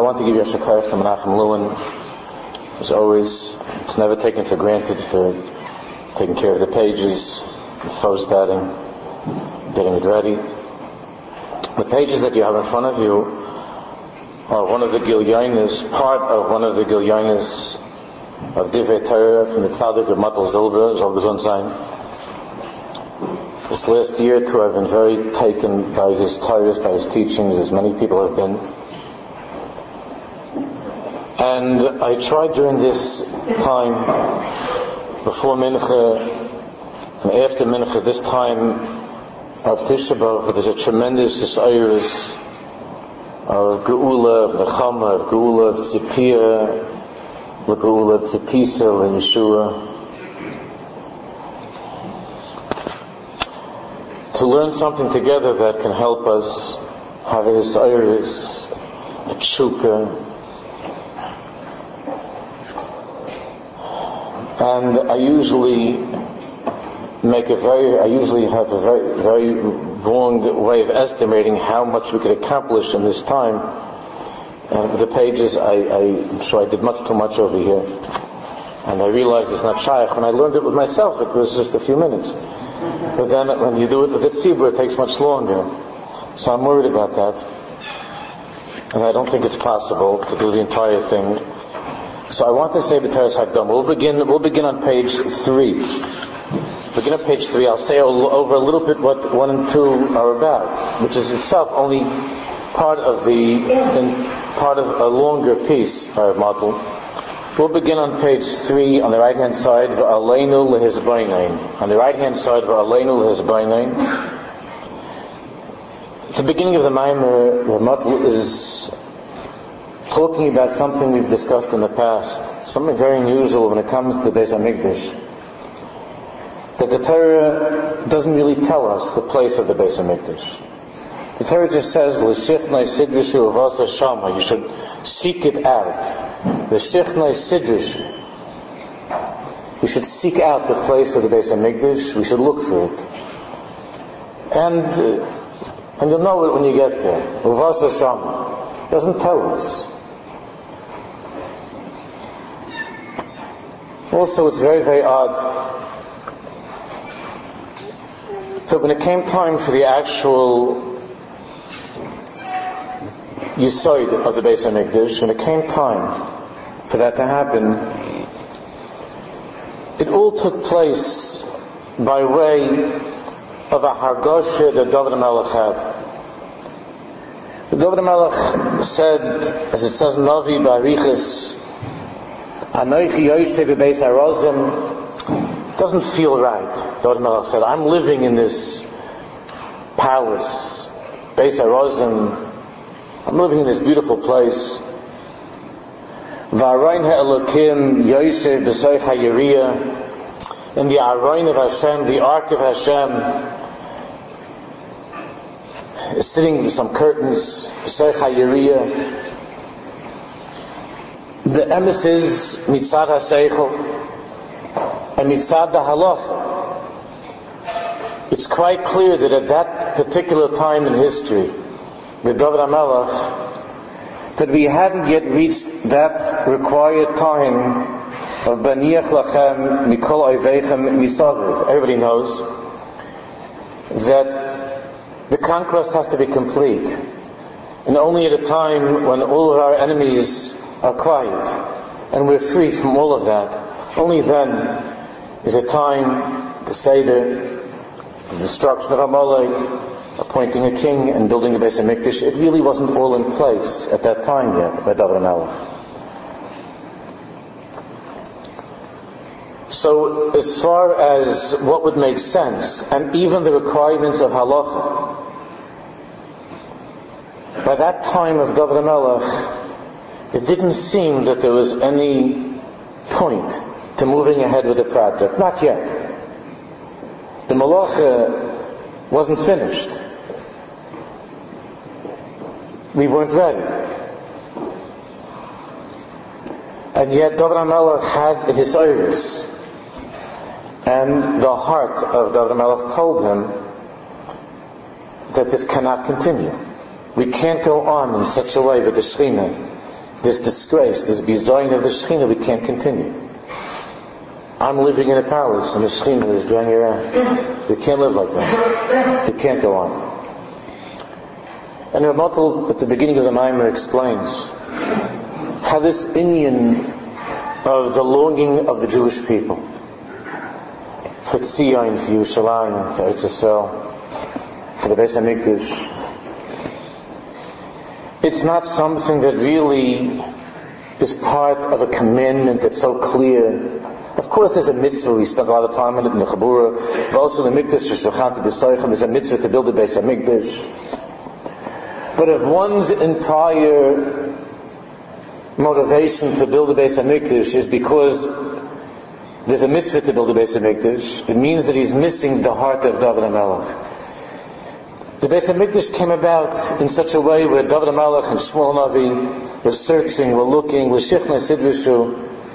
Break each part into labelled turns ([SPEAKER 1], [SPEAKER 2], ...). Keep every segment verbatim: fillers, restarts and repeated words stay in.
[SPEAKER 1] So I want to give you a shakayach to Menachem Lewin. As always, it's never taken for granted for taking care of the pages, the photostating, getting it ready. The pages that you have in front of you are one of the Gilyonis, part of one of the Gilyonis of Divrei Torah from the Tzaddik of Matal Zilber, Zal Gesund Sein. This last year too, I've been very taken by his Torahs, by his teachings, as many people have been. And I tried during this time, before Mincha and after Mincha, this time of Tisha B'Av, there's a tremendous iris of Geula, of Nechama, of Geula, of Tzipiyah, of Geula, of Tzipisa, of Yeshua. To learn something together that can help us have a Hisayrus, a Tshuka. And I usually make a very, I usually have a very, very wrong way of estimating how much we could accomplish in this time. And the pages, I, I, so I did much too much over here. And I realized it's not shaykh. When I learned it with myself, it was just a few minutes. But then when you do it with the tzibur, it takes much longer. So I'm worried about that. And I don't think it's possible to do the entire thing. So I want to say B'Teres Hakdama. We'll begin, we'll begin on page three. Begin on page three. I'll say over a little bit what one and two are about, which is itself only part of the, part of a longer piece by Matal. We'll begin on page three on the right hand side, V'aleinu lehizbainain. On the right hand side, V'aleinu lehizbainain. At the beginning of the Maimer, Matal is talking about something we've discussed in the past, something very unusual when it comes to Beis HaMikdash. That the Torah doesn't really tell us the place of the Beis HaMikdash. The Torah just says, L'shichnai sidrishu uvasa shama. You should seek it out. L'shichnai sidrishu. We should seek out the place of the Beis HaMikdash. We should look for it. And, uh, and you'll know it when you get there. Uvasa shama. It doesn't tell us. Also, it's very, very odd. So when it came time for the actual Yisoid of the Beis HaMikdash, when it came time for that to happen, it all took place by way of a Hargosha that David HaMelech had. David HaMelech said, as it says in Navi Barichas, Anoichi Yosef Beis HaRozim, doesn't feel right. David HaMelech said, I'm living in this palace, Beis HaRozim. I'm living in this beautiful place. V'aroin ha'elokim Yosef b'soich ha'yiriyah. In the Aroin of Hashem, the Ark of Hashem, is sitting with some curtains, b'soich ha'yiriyah. The emissaries mitzad ha'seichel and mitzad ha'halacha. It's quite clear that at that particular time in history, with David HaMelech, that we hadn't yet reached that required time of Baniach Lachem Mikol Oiveichem Misaviv. Everybody knows that the conquest has to be complete, and only at a time when all of our enemies are quiet and we're free from all of that, only then is a time to say the destruction of Amalek, appointing a king and building the Beis HaMikdash. It really wasn't all in place at that time yet by David HaMelech. So as far as what would make sense, and even the requirements of halacha, by that time of David HaMelech, it didn't seem that there was any point to moving ahead with the project. Not yet. The Malacha wasn't finished. We weren't ready. And yet David HaMelech had his iris. And the heart of David HaMelech told him that this cannot continue. We can't go on in such a way with the Shekhinah this disgrace, this bizayon of the Shekhinah, we can't continue. I'm living in a palace and the Shekhinah is driving around. We can't live like that. We can't go on. And Ramatul, at the beginning of the Maimer, explains how this inyan of the longing of the Jewish people for Tzion, for Yerushalayim, for Eretz Yisrael, for the Beis HaMikdash, it's not something that really is part of a commandment that's so clear. Of course there's a mitzvah, we spent a lot of time on it in the Chabura, also in the Mikdash, there's a mitzvah to build the Beis HaMikdash. But if one's entire motivation to build the Beis HaMikdash is because there's a mitzvah to build the Beis HaMikdash, it means that he's missing the heart of David HaMelech. The Beis HaMikdash came about in such a way where David HaMelech and Shmuel Navi were searching, were looking, were shichna sidrishu,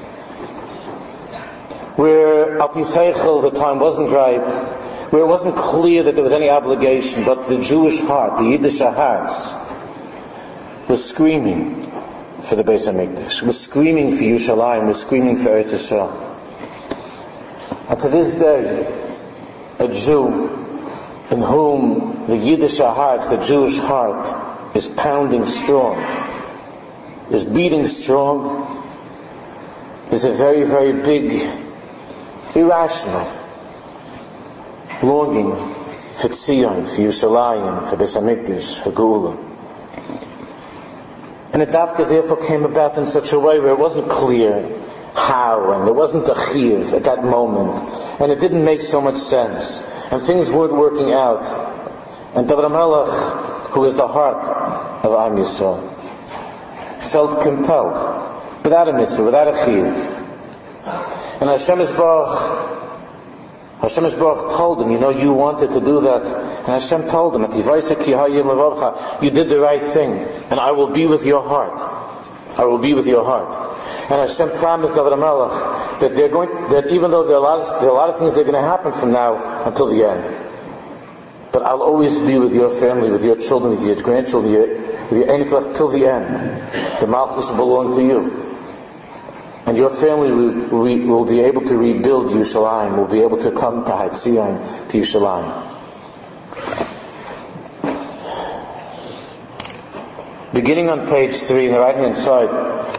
[SPEAKER 1] where Al Pi Seichel, the time wasn't ripe, where it wasn't clear that there was any obligation, but the Jewish heart, the Yiddish hearts, was screaming for the Beis HaMikdash, was screaming for Yerushalayim, was screaming for Eretz Yisrael. And to this day, a Jew in whom the Yiddish heart, the Jewish heart, is pounding strong, is beating strong, is a very, very big, irrational longing for Tzion, for Yerushalayim, for Beis HaMikdash, for Geula. And the Dafka therefore came about in such a way where it wasn't clear how, and there wasn't a chiyuv at that moment, and it didn't make so much sense, and things weren't working out. And David HaMelech, who is the heart of Am Yisrael, felt compelled, without a mitzvah, without a chiyuv. And Hashem Yisbarach Hashem Yisbarach told him, you know, you wanted to do that. And Hashem told him, you did the right thing, and I will be with your heart. I will be with your heart. And Hashem promised David HaMelech that they're going, that even though there are a lot of, there are a lot of things that are going to happen from now until the end, but I'll always be with your family, with your children, with your grandchildren, with your, with your Eniklach till the end. The Malchus will belong to you. And your family will, we will be able to rebuild Yerushalayim, will be able to come to Hatzion, to Yerushalayim. Beginning on page three, on the right hand side,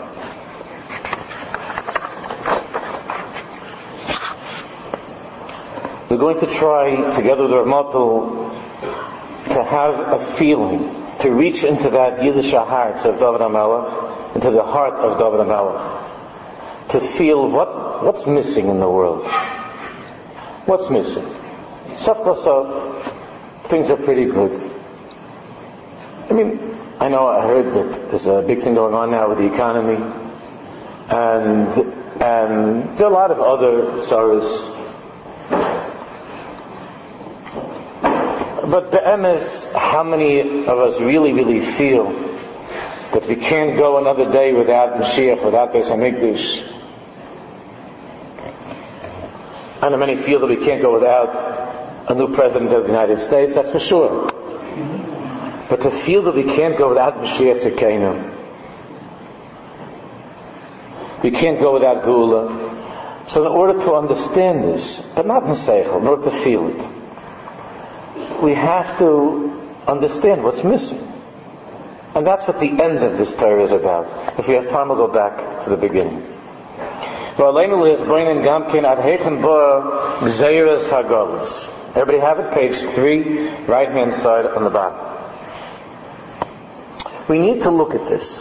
[SPEAKER 1] we're going to try, together with Ramatul, to have a feeling, to reach into that Yiddish hearts of David HaMelech, into the heart of David HaMelech. To feel what what's missing in the world. What's missing? Saf Basaf, things are pretty good. I mean, I know I heard that there's a big thing going on now with the economy, and and there are a lot of other sorrows. But be'emes, how many of us really, really feel that we can't go another day without Mashiach, without Beis HaMikdash? I know many feel that we can't go without a new president of the United States, that's for sure. But to feel that we can't go without Mashiach Tzidkeinu, we can't go without Geula. So in order to understand this, but not in Seichel, in order to feel it, we have to understand what's missing. And that's what the end of this Torah is about. If we have time, we'll go back to the beginning. Everybody have it? Page three, right hand side on the bottom. We need to look at this.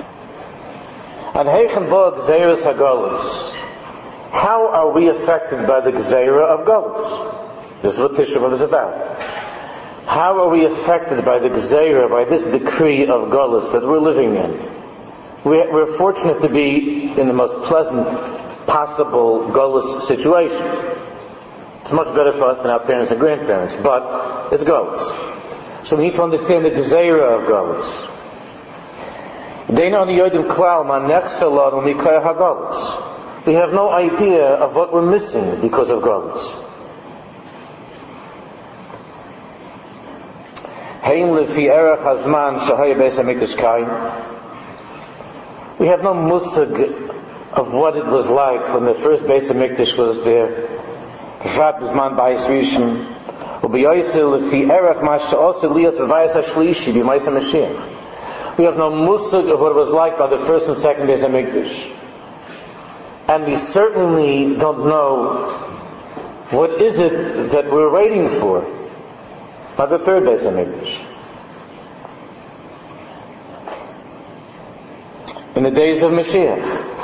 [SPEAKER 1] How are we affected by the Gzeira of Galus? This is what Tisha B'Av is about. How are we affected by the Gzeira, by this decree of Galus that we're living in? We're fortunate to be in the most pleasant possible Galus situation. It's much better for us than our parents and grandparents, but it's Galus. So we need to understand the Gzeira of Galus. We have no idea of what we're missing because of Galus. We have no musag of what it was like when the first Beis HaMikdash was there. Vat Bizman Bayis Rishon, u'b'yoyser lefi erech ma she'oseh liyos b'vayis hashlishi b'mayis HaMashiach. We have no musag of what it was like by the first and second Beis HaMikdash. And we certainly don't know what is it that we're waiting for by the third Beis HaMikdash. In the days of Mashiach,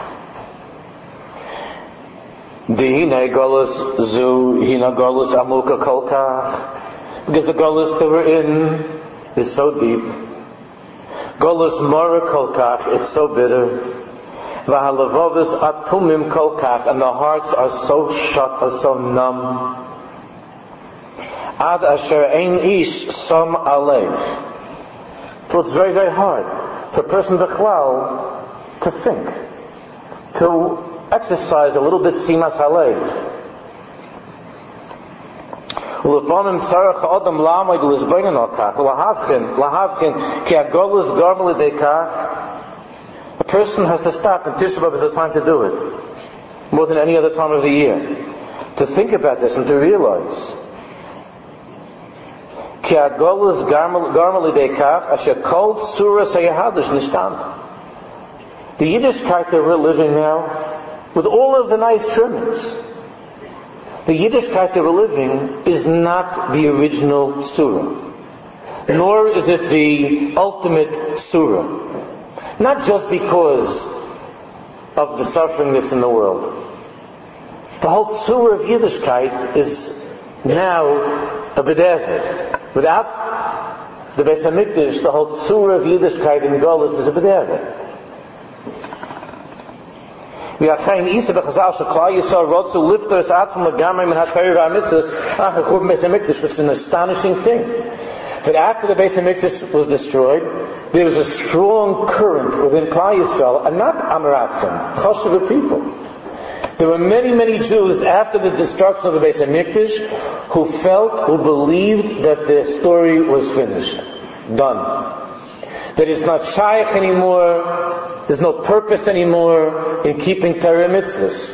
[SPEAKER 1] Dihine Golus Zu Hina Golus Amuka Kolkach, because the Golus that we're in is so deep. Golus Mora Kolkach, it's so bitter. V'halavovis atumim kolkach, and the hearts are so shut, are so numb. Ad asher ein ish som alev. So it's very, very hard for a person b'chlal to think, to exercise a little bit simas halev. Ulefonim tzarech ha'odam la'amay l'zbeinin al kach, lahavkin, lahavkin, ki agolus garmel l'deikach. A person has to stop, and Tisha B'Av is the time to do it, more than any other time of the year, to think about this and to realize. Ki agolus garmel l'deikach, asher kol tzura seyahadush nishtam. The Yiddishkeit that we're living now, with all of the nice trimmings, the Yiddishkeit that we're living is not the original surah, nor is it the ultimate surah. Not just because of the suffering that's in the world. The whole surah of Yiddishkeit is now a b'devet. Without the Beis HaMikdash, the whole surah of Yiddishkeit in Golus is a b'devet. V'achein isa b'chazal sheklal Yisrael rotzu lifter es atzum l'gamrei min ha'torah v'hamitzvos ach ha'churban Beis HaMikdash, which is an astonishing thing. That after the Beis HaMikdash was destroyed, there was a strong current within Klal Yisrael, and not Amaratzim, Choshev people. There were many, many Jews after the destruction of the Beis HaMikdash who felt, who believed that the story was finished, done. That it's not shaykh anymore, there's no purpose anymore in keeping Torah mitzvahs.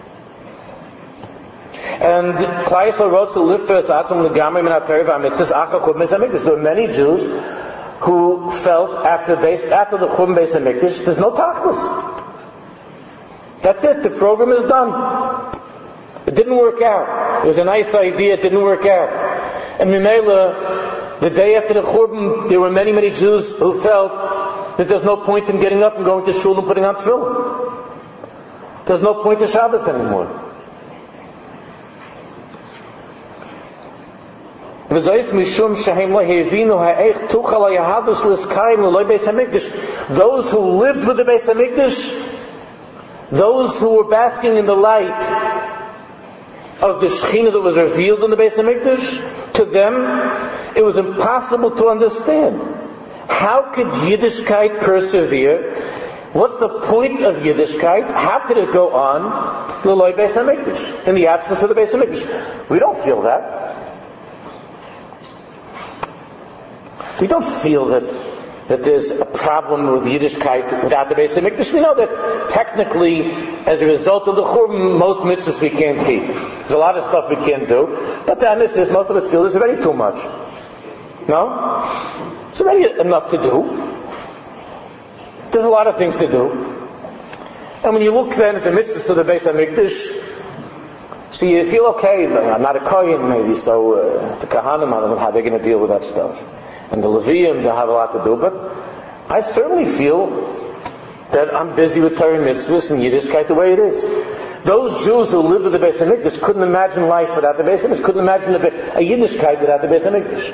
[SPEAKER 1] And Klal Yisrael wrote to lift us out from the Gamri min HaTorah v'Hamitzvos ach ha'churban Beis HaMikdash. There were many Jews who felt after, base, after the Churban Beis HaMikdash, there's no tachlis. That's it. The program is done. It didn't work out. It was a nice idea. It didn't work out. And Mimela, the day after the Churban, there were many, many Jews who felt that there's no point in getting up and going to shul and putting on tefillin. There's no point in Shabbos anymore. Those who lived with the Beis HaMikdash, those who were basking in the light of the Shekhinah that was revealed in the Beis HaMikdash, to them it was impossible to understand. How could Yiddishkeit persevere? What's the point of Yiddishkeit? How could it go on l'loi Beis HaMikdash, in the absence of the Beis HaMikdash? We don't feel that. We don't feel that, that there's a problem with Yiddishkeit without the Beis HaMikdash. We know that technically, as a result of the Churban, most mitzvahs we can't keep. There's a lot of stuff we can't do, but the mitzvahs, most of us feel is already too much. No? It's already enough to do. There's a lot of things to do. And when you look then at the mitzvahs of the Beis HaMikdash, so you feel okay, I'm not a Kohen maybe, so uh, the Kahanim, I don't know how they're going to deal with that stuff. And the Levium, they have a lot to do, but I certainly feel that I'm busy with Torah mitzvahs and Yiddishkeit the way it is. Those Jews who lived with the Beis HaMikdash couldn't imagine life without the Beis HaMikdash, couldn't imagine a Yiddishkeit without the Beis HaMikdash.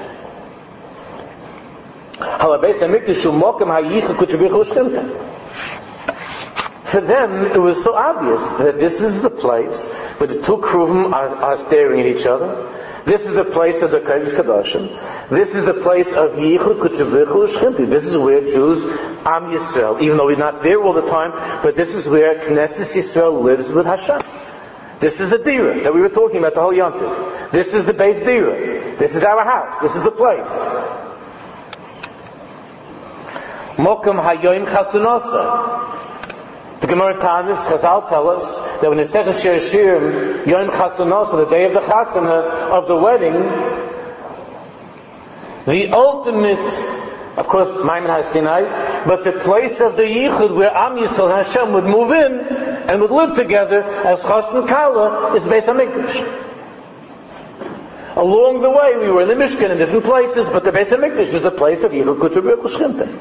[SPEAKER 1] For them, it was so obvious that this is the place where the two Kruvim are, are staring at each other. This is the place of the Kodesh Kadoshim. This is the place of Yichud Kuchavichu Shchimti. This is where Jews, Am Yisrael, even though we're not there all the time, but this is where Knesset Yisrael lives with Hashem. This is the Dira that we were talking about the whole Yontif. This is the base Dira. This is our house. This is the place. Mokum Hayoim Chasunasa. The Gemara Tanis, Chazal tell us that when the Sechus Shir Shirim, Yom Chasunos, the day of the Chasana, of the wedding, the ultimate, of course, Maimon HaSinai, but the place of the Yichud where Am Yisrael and Hashem would move in and would live together as Chas and Kala is Beis HaMikdash. Along the way, we were in the Mishkan in different places, but the Beis HaMikdash is the place of Yichud Kutzur B'Yachud Shchinte.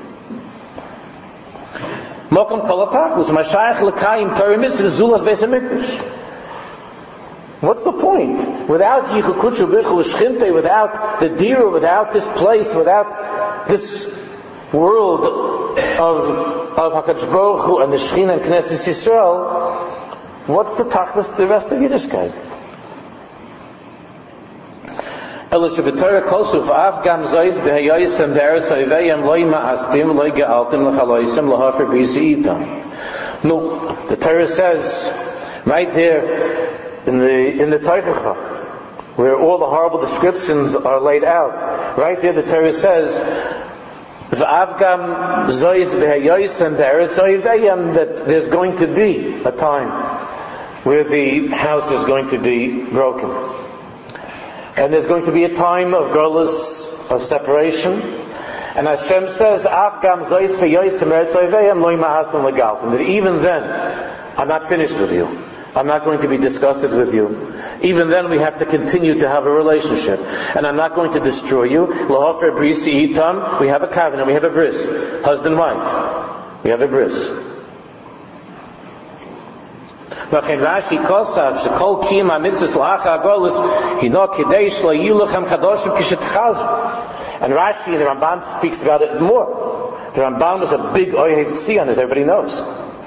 [SPEAKER 1] Mokum Kol HaTachlus, Mashayach L'Kayim Torah Mitzvah Zulas Beis HaMikdash. What's the point? Without Yichud Kutzur B'Yachud Shchinte, without the Dira, without this place, without this world of of HaKadosh Baruch Hu and the Shechina and Knesset Yisrael, what's the Tachlus to the rest of Yiddishkeit? No, the Torah says right there in the in the Teichacha, where all the horrible descriptions are laid out, right there the Torah says that there's going to be a time where the house is going to be broken. And there's going to be a time of Golus, of separation. And Hashem says, that even then, I'm not finished with you. I'm not going to be disgusted with you. Even then we have to continue to have a relationship. And I'm not going to destroy you. We have a covenant, we have a bris. Husband, wife. We have a bris. And Rashi and the Ramban speaks about it more. The Ramban was a big Oyev Tzion, as everybody knows.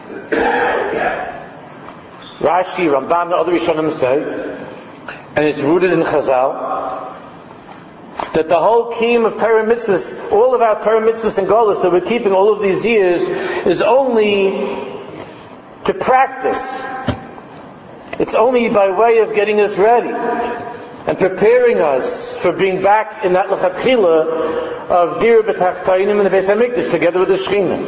[SPEAKER 1] Rashi, Ramban, and other Rishonim say, and it's rooted in Chazal, that the whole kiyum of Torah mitzvahs, all of our Torah mitzvahs and Golus that we're keeping all of these years, is only to practice. It's only by way of getting us ready and preparing us for being back in that lechatchila of dir b'tachtainim in the Beis HaMikdash together with the Shechina.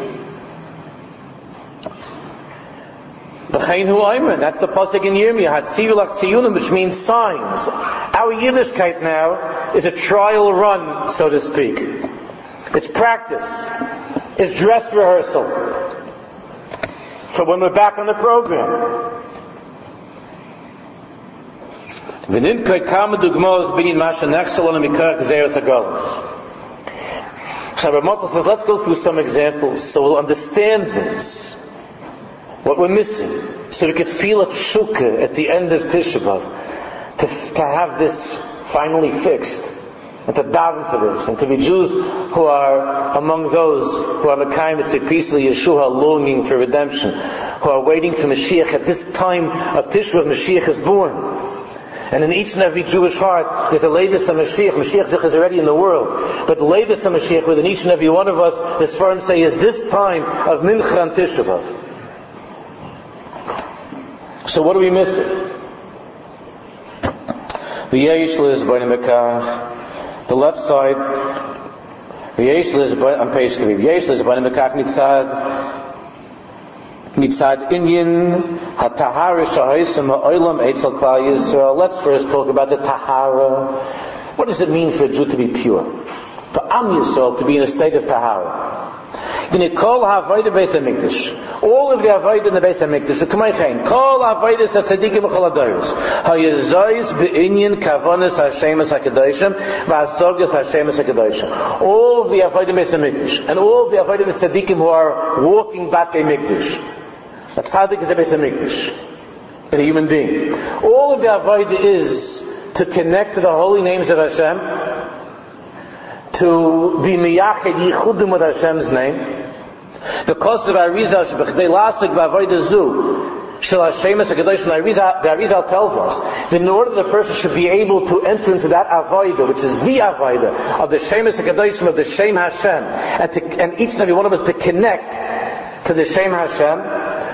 [SPEAKER 1] B'chein hu oimer, that's the pasuk in Yirmiyah, hatzivu lach tziyunim, which means signs. Our Yiddishkeit now is a trial run, so to speak. It's practice. It's dress rehearsal for when we're back on the program. So let's go through some examples so we'll understand this, what we're missing, so we can feel a tshuka at the end of Tisha B'Av, to, to have this finally fixed, and to daven for this, and to be Jews who are among those who are Mekayim Tzipis Yeshua, longing for redemption, who are waiting for Mashiach. At this time of Tisha B'Av, Mashiach is born. And in each and every Jewish heart, there's a Leibus HaMashiach. Mashiach is already in the world. But Leibus HaMashiach within each and every one of us, the Sfarim say, is this time of Mincha and Tisha B'Av. So what are we missing? The left side, on page three. Mitzad Inyan HaTahara Shahaysim Ha'olam Eitzel Klal Yisrael. Let's first talk about the Tahara. What does it mean for a Jew to be pure? For Am Yisrael to be in a state of Tahara. In Kol HaAvodah Beis HaMikdash, all of the Avodah in the Beis HaMikdash, K'maychein, Kol HaAvodah Tzadikim V'chol HaDoros, HaYezois B'inyan Kavonas HaShemus HaKadoshim, V'Hasogas HaShemus HaKadoshim. All of the Avodah in Beis HaMikdash, and all of the Avodah of the Tzadikim who are walking back a Mikdash. A tzaddik is a Beis HaMikdash, in a human being. All of the avodah is to connect to the holy names of Hashem, to be miyached yichudim with Hashem's name. Because of Arizal, shebechdei lasik b'avodah zu, shel Hashem HaKadosh, the Arizal tells us that in order that a person should be able to enter into that avodah, which is the avodah of the Shem HaKadosh, of the Shem Hashem, and, to, and each and every one of us to connect to the Shem Hashem,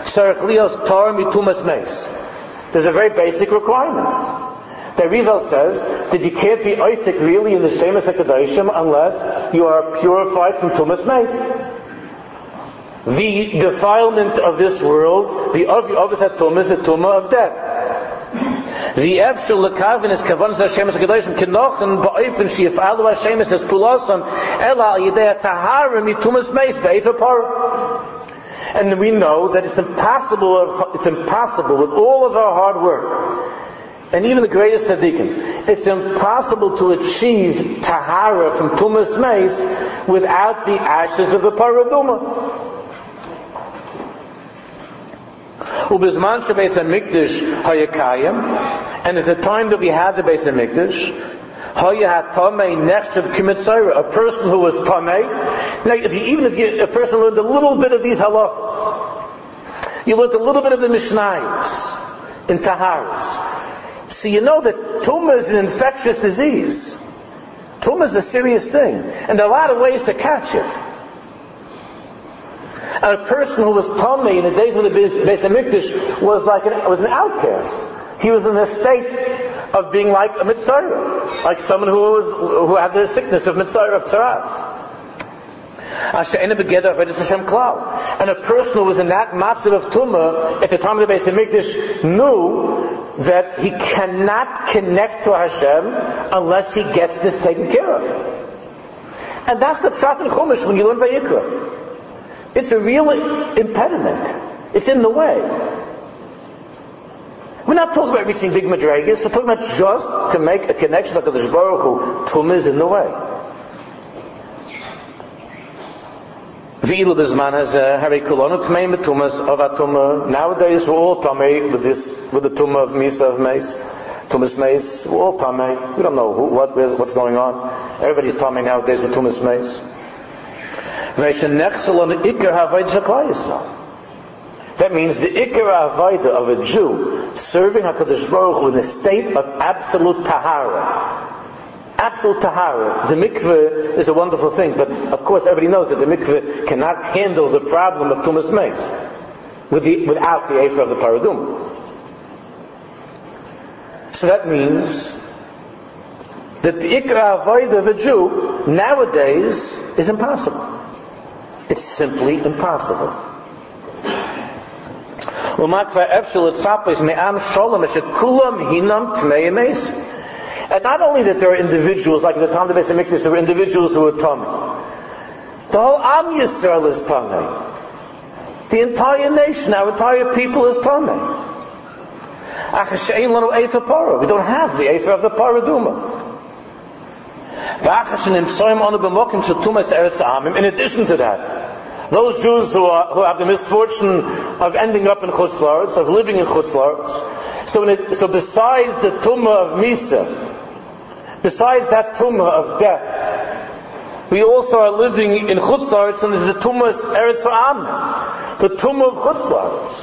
[SPEAKER 1] there's a very basic requirement. The Arizal says that you can't be Isaac really in the Shemus HaKadoshim unless you are purified from Tumas Meis. the defilement of this world, the obvious tumah is the tumah of death. The efshel lekavin is kavanas Hashem es gedoshim kenochen ba'ofen sheyifalu Hashem es pulasam ela al yidei tahara mitumas meis be'efer parah. And we know that it's impossible. It's impossible with all of our hard work, and even the greatest tzaddikim, it's impossible to achieve tahara from tumas meis without the ashes of the paraduma. Ubizman shebeis hamikdash hayakayim, and at the time that we had the Beis Hamikdash, hayahat tamei nechshav k'mitzayra, a person who was tamei. Now, if you, even if you, a person learned a little bit of these halachas, you learned a little bit of the mishnayos in taharas, so you know that tumah is an infectious disease. Tumah is a serious thing, and there are a lot of ways to catch it. And a person who was tamei in the days of the Beis Hamikdash was like an, was an outcast. He was in a state of being like a mitzvah, like someone who was who had the sickness of mitzvah of tzaras. And a person who was in that matzav of tumah at the time of the Beis Hamikdash knew that he cannot connect to Hashem unless he gets this taken care of. And that's the pshat in Chumash when you learn Vayikra. It's a real impediment. It's in the way. We're not talking about reaching big madrigas. We're talking about just to make a connection with HaKadosh Baruch Hu. Tumah is in the way. Nowadays we're all tamei with this, with the tumah of misa of meis, tumas meis. We're all tamei. We don't know who, what, what's going on. Everybody's tamei nowadays with tumas meis. That means the ikar avaida of a Jew serving HaKadosh Baruch Hu in a state of absolute tahara. Absolute tahara. The mikveh is a wonderful thing, but of course everybody knows that the mikveh cannot handle the problem of tumas meis with the, without the efer of the paradum. So that means that the ikar avaida of a Jew nowadays is impossible. It's simply impossible. And not only that there are individuals, like at the time of the Beis Hamikdash, there were individuals who were tamei. The whole Am Yisrael is tamei. The entire nation, our entire people is tamei. We don't have the efer of the paraduma. In addition to that, those Jews who, are, who have the misfortune of ending up in Chutz La'aretz, of living in Chutz La'aretz, so, it, so besides the tumah of Misa, besides that tumah of death, we also are living in Chutz La'aretz, and there's the tumah of Eretz Ha'am, the tumah of Chutz La'aretz.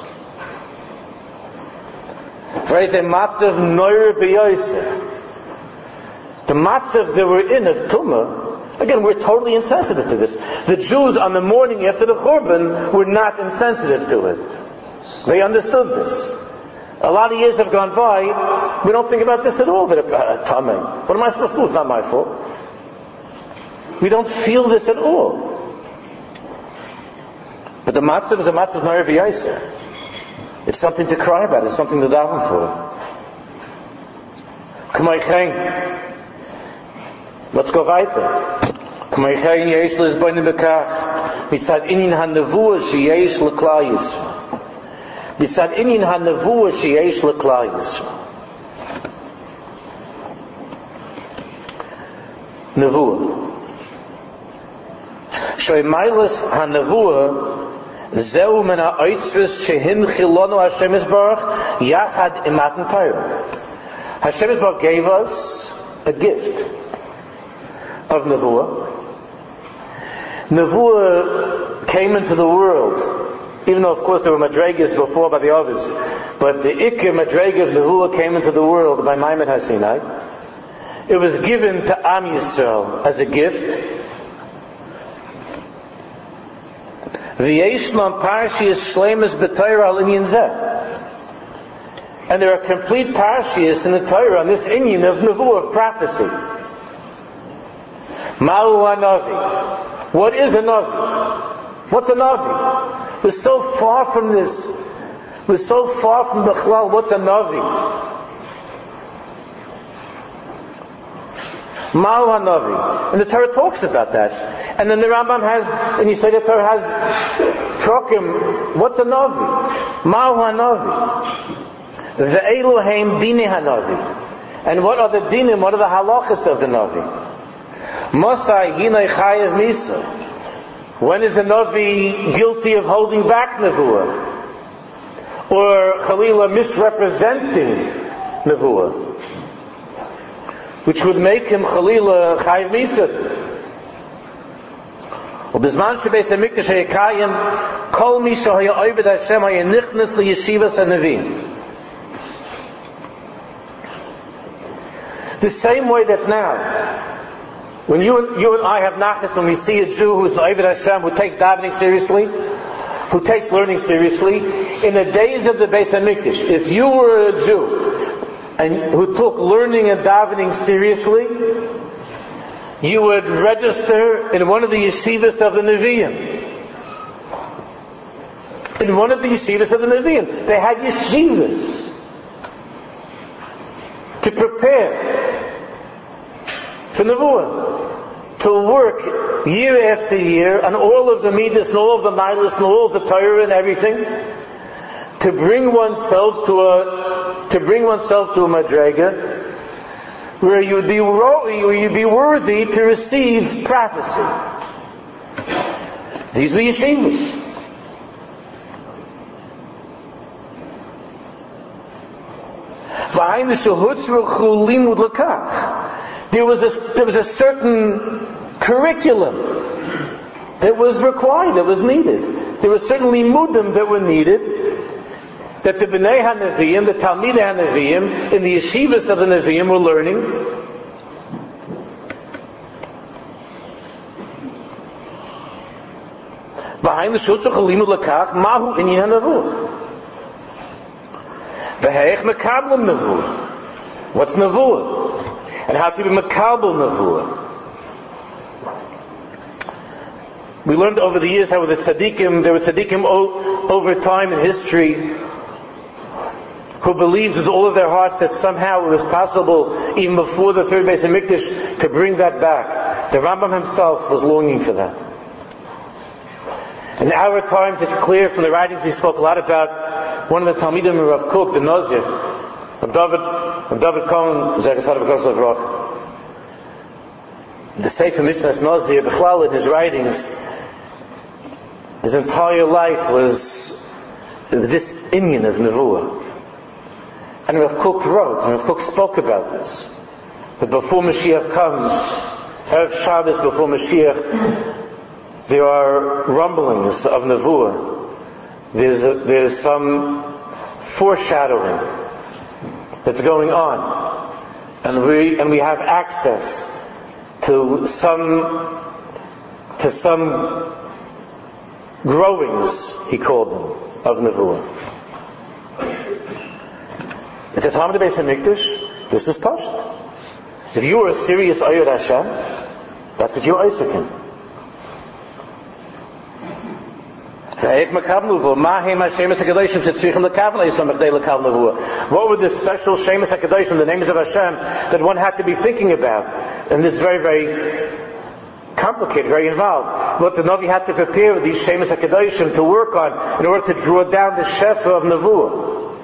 [SPEAKER 1] Phrase a matzav noyer b'yoser. The matzav that we're in of tumah. Again, we're totally insensitive to this. The Jews on the morning after the Churban were not insensitive to it. They understood this. A lot of years have gone by, we don't think about this at all. That uh, tamei. What am I supposed to do? It's not my fault. We don't feel this at all. But the matzav is a matzav noyer b'yoser. It's something to cry about. It's something to daven for. K'may chen. Let's go weiter. K'may chen yesh l'zbonim bekach. Mitzad inin ha-nevuah sheyesh l'klal Yisrael. Mitzad inin ha-nevuah sheyesh l'klal Yisrael. Nevuah. Shoymailus ha-nevuah Zeu men ha'oitzvus shehin chilonu Hashem Yisbarach yachad im Matan Torah. Hashem Yisbarach gave us a gift of Nevuah. Nevuah came into the world, even though of course there were Madregas before by the others, but the Iker Madrega of Nevuah came into the world by Maimon HaSinai. It was given to Am Yisrael as a gift. V'yeshlam parshiyas shleimus b'Torah al inyan zeh. And there are complete parshiyas in the Torah on this inyan of Nevuah, of prophecy. Ma'u ha'navi. What is a navi? What's a navi? We're so far from this. We're so far from Bechlal. What's a Navi? Ma'u HaNavi. And the Torah talks about that. And then the Rambam has, and you say the Torah has Prokim. What's a Navi? Ma'u HaNavi. Ve'elu heim dini HaNavi. And what are the dinim, what are the halachas of the Navi? Mosai hinay chayev misa. When is the Navi guilty of holding back Nevuah? Or Chalila misrepresenting Nevuah? Which would make him Chalila chayev misa. ובזמן שבית המקדש היה קיים, כל מי שהיה עובד השם היה נכנס לישיבת הנביאים. The same way that now, when you and, you and I have nachas, when we see a Jew who's an Oved Hashem, who takes davening seriously, who takes learning seriously, in the days of the Beis HaMikdash, if you were a Jew and who took learning and davening seriously, you would register in one of the yeshivas of the Nevi'im. In one of the yeshivas of the Nevi'im. They had yeshivas to prepare for Nevuah, to work year after year on all of the midas and all of the milas and all of the Torah and everything, to bring oneself to a to bring oneself to a madrega where you would be where you'd be worthy to receive prophecy. These were yeshivas. There was a there was a certain curriculum that was required, that was needed. There were certain limudim that were needed, that the Bnei HaNevi'im, the Talmidei HaNevi'im, in the yeshivas of the Nevi'im were learning. Behind the Shulchan Chalimu Lakach, Mahu Inyan HaNevuah. V'heich Mekabel Nevuah. What's Nevuah? And how to be Mekabel Nevuah. We learned over the years how the tzaddikim, there were tzaddikim o- over time in history who believed with all of their hearts that somehow it was possible, even before the third Beis HaMikdash, to bring that back. The Rambam himself was longing for that. In our times, it's clear from the writings we spoke a lot about one of the Talmidim of Rav Kook, the Nazir, of David, of David Cohen, Zechus HaDavakos Levrach. The Sefer Mishnas Nazir, Bechlal, in his writings, his entire life was this inyan of Nevuah. And Rav Kook wrote, and Rav Kook spoke about this, that before Mashiach comes, Erev Shabbos before Mashiach, there are rumblings of Nevuah. There's a, there's some foreshadowing that's going on, and we and we have access to some to some growings, he called them, of Nevuah. At the time of the Beis HaMikdash, this was Pashat. If you were a serious Oyed Hashem, that's what you're Isaacin. What were the special Shemus HaKadoshim, the names of Hashem, that one had to be thinking about? And this is very, very complicated, very involved. What the Navi had to prepare with these Shemus HaKadoshim to work on in order to draw down the Shefa of Nevuah.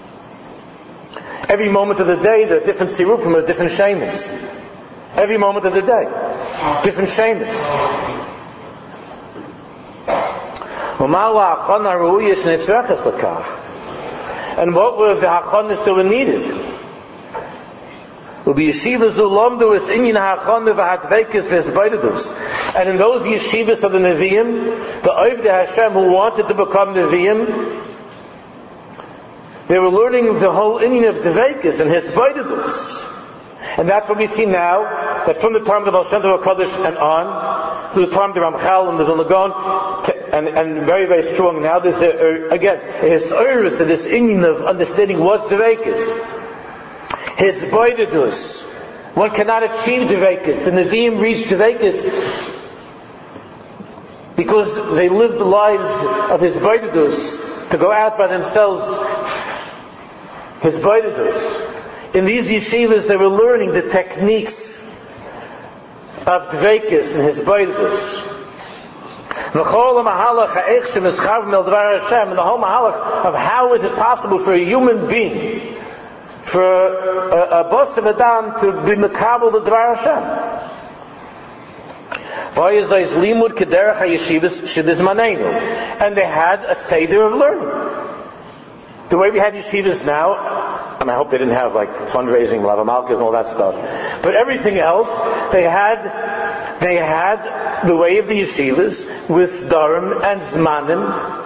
[SPEAKER 1] Every moment of the day, there are different Sirufim, there are different Shemus. Every moment of the day, different Shemus. And what were the hachonis that were needed? And in those yeshivas of the Nevi'im, the Ovdei Hashem who wanted to become Nevi'im, they were learning the whole inyan of Dveikus and Hisbaidus. And that's what we see now, that from the time of the Baal Shem Tov HaKadosh and on, to the time of the Ramchal and the Vilna Gaon, and, and very, very strong now, there's a, a, again, a hisayrus, this inyan of understanding what Dveikus. Hisbaidus. One cannot achieve Dveikus. The Nevi'im reached Dveikus because they lived the lives of Hisbaidus, to go out by themselves, Hisbaidus. In these yeshivas, they were learning the techniques of Dveikus and Hisbaidus. And the whole mahalach of how is it possible for a human being, for a, a boss of Adam, to be mekabel the Dvar Hashem. And they had a seder of learning. The way we have yeshivas now, I mean, I hope they didn't have like fundraising, lava malkas and all that stuff. But everything else, they had, they had the way of the yeshivas with darim and zmanim.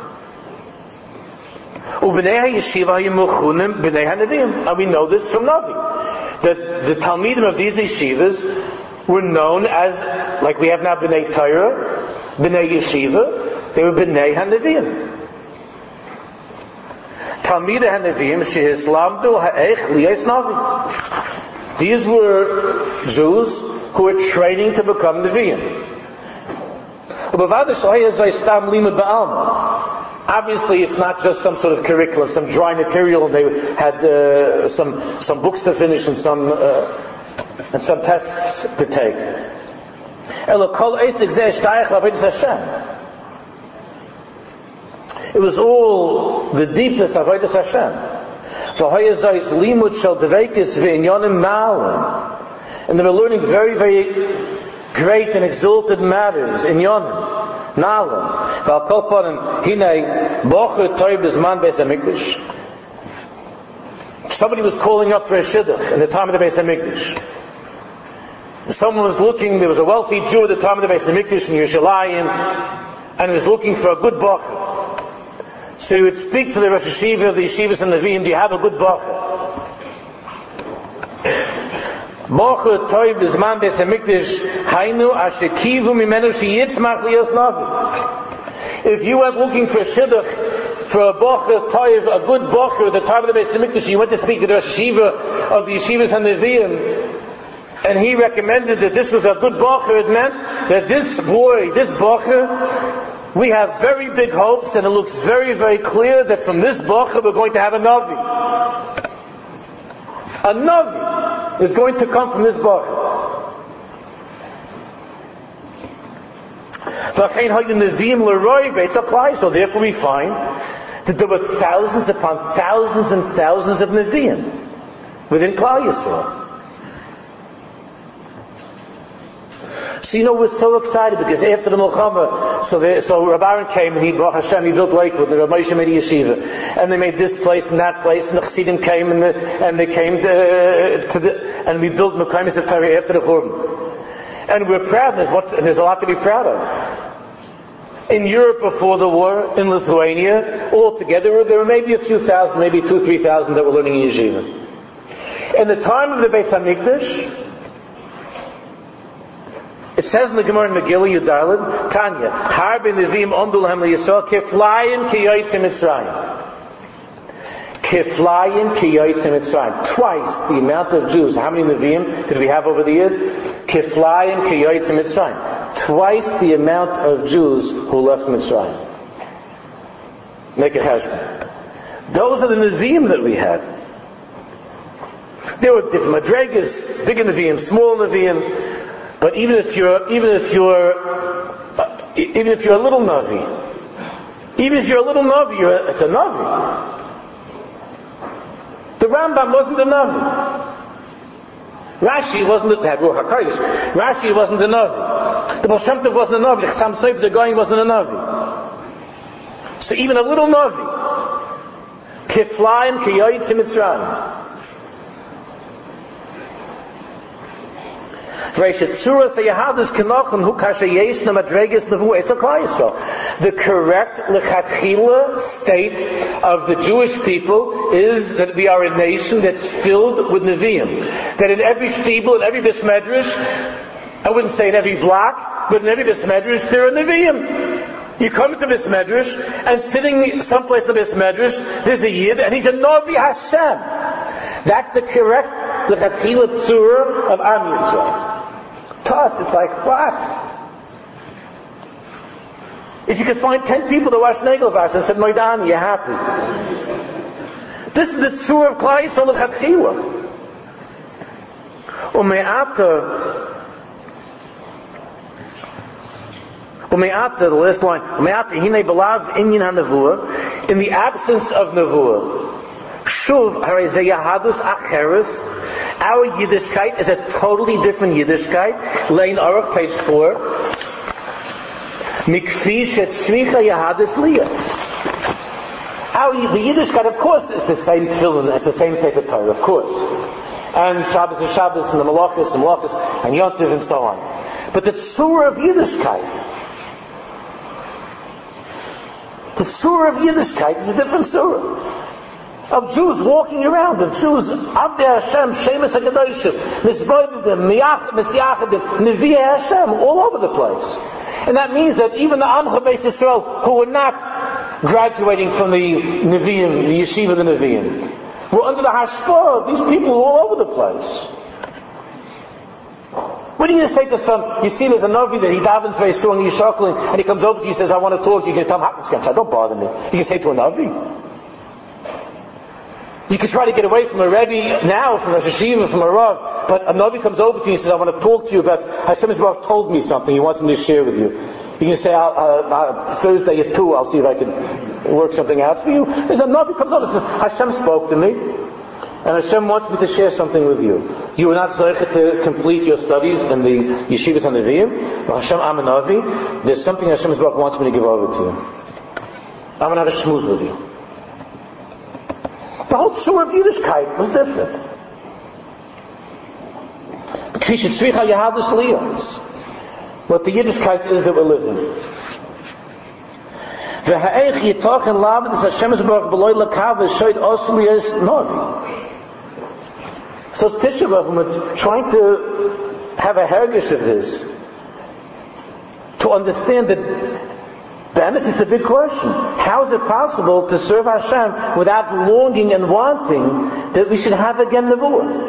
[SPEAKER 1] And we know this from Navi, that the Talmidim of these yeshivas were known as, like we have now B'nai Torah, B'nai Yeshiva, they were B'nai HaNevi'im. Talmidei HaNevi'im shehislamdu ha'ech liyos Navi. These were Jews who were training to become Nevi'im. Obviously, it's not just some sort of curriculum, some dry material, and they had uh, some some books to finish and some uh, and some tests to take. It was all the deepest avodas Hashem. And they were learning very, very great and exalted matters in Yonim. Na'alim. Somebody was calling up for a shidduch in the time of the Beis HaMikdash. Someone was looking, there was a wealthy Jew at the time of the Beis HaMikdash in Yerushalayim, and he was looking for a good bocher. So he would speak to the Rosh Hashiva of the Yeshivas and Nevi'im, do you have a good bocher? Bocher toiv b'zman Beis HaMikdash hainu asher kivu mimenu sheyitzmach liyos navi. If you went looking for a shidduch, for a bocher toiv, a good bocher at the time of the Beis HaMikdash, you went to speak to the Rosh Hashiva of the Yeshivas and Nevi'im, and he recommended that this was a good bocher, it meant that this boy, this bocher, we have very big hopes, and it looks very, very clear that from this bocher we're going to have a navi. A navi is going to come from this bocher. It applies. So therefore we find that there were thousands upon thousands and thousands of Nevi'im within Klal Yisrael. So you know, we're so excited because after the Milchama, so the, so Rabbi Aaron came and he, Baruch Hashem, he built Lakewood, and Rabbi Moshe made a yeshiva, and they made this place and that place, and the Chassidim came and, the, and they came to, to the, and we built Mekaymis of Torah after the Churban. And we're proud, and there's, what, and there's a lot to be proud of. In Europe before the war, in Lithuania, all together, there were maybe a few thousand, maybe two, three thousand that were learning in yeshiva. In the time of the Beis HaMikdash, it says in the Gemara in Megillah Yudalid, Tanya, Harbe Nevi'im Omdu Lahem LeYisrael Keflayim Kiyotzim Mitzrayim. Keflayim Kiyotzim Mitzrayim. Twice the amount of Jews. How many Nevi'im did we have over the years? Keflayim Kiyotzim Mitzrayim. Twice the amount of Jews who left Mitzrayim. Make a cheshbon. Those are the Nevi'im that we had. There were different madregas, big Nevi'im, small Nevi'im. But even if you're, even if you're, uh, even if you're a little navi, even if you're a little navi, you're, it's a navi. The Rambam wasn't a navi. Rashi wasn't a had Ruach HaKodesh. Rashi wasn't a navi. The Baal Shem Tov wasn't a navi. The Chassam Sofer, the Goyim wasn't a navi. So even a little navi, Kiflayim Kiyotzim Mitzrayim. The correct lechatchila state of the Jewish people is that we are a nation that's filled with Nevi'im. That in every shtibel, in every Beis Medrash, I wouldn't say in every block, but in every Beis Medrash there are Nevi'im. You come into Beis Medrash, and sitting someplace in the Beis Medrash, there's a Yid, and he's a Navi Hashem. That's the correct lechatchila tzura of Am Yisrael. To us, it's like, what? If you could find ten people that watched Negelavas and said, Moidani, you're happy. This is the tzur of Klal Yisrael l'chatchila. Ume'ata, ume'ata, the last line, ume'ata hinei belav inyan ha-nevuah, in the absence of nevuah. Shuv, harei ze yahadus acheres, our Yiddishkeit is a totally different Yiddishkeit. Lein Aruch, page four. Mikfi shetzricha yahadus liyas. Our, the Yiddishkeit, of course, is the same tefillin, it's the same Sefer Torah, of course. And Shabbos and Shabbos, and the Malachos and Malachos, and Yontiv and so on. But the tzur of Yiddishkeit, the tzur of Yiddishkeit is a different tzur. Of Jews walking around, of Jews, Avdei Hashem, Shemus HaKadoshim, Mizboidim, Misyachadim, Nevi'ei Hashem, all over the place. And that means that even the Amcha Beis Yisrael, who were not graduating from the Nevi'im, the Yeshiva of the Nevi'im, were under the hashpah of these people who were all over the place. What are you going to say to some, you see there's a Navi that he davens very strong, he's shuckling, and he comes over to you and says, I want to talk, you're going to tell him, don't bother me. You can say to a Navi. You can try to get away from a Rebbe now, from a Yeshiva, from a Rav, but a Navi comes over to you and says, I want to talk to you about, Hashem Yisrael told me something, he wants me to share with you. You can say, I'll, uh, uh, Thursday at two, I'll see if I can work something out for you. There's a Navi comes over and says, Hashem spoke to me, and Hashem wants me to share something with you. You were not zocheh to complete your studies in the Yeshivas and Nevi'im, but Hashem, I'm a Navi, there's something Hashem Yisrael wants me to give over to you. I'm going to have a shmooze with you. The whole tzur of Yiddishkeit was different. What the Yiddishkeit is that we're living. So it's Tisha B'Av, and we're trying to have a hergish of this, to understand that Be'emes, it's a big question. How is it possible to serve Hashem without longing and wanting that we should have again Nevuah?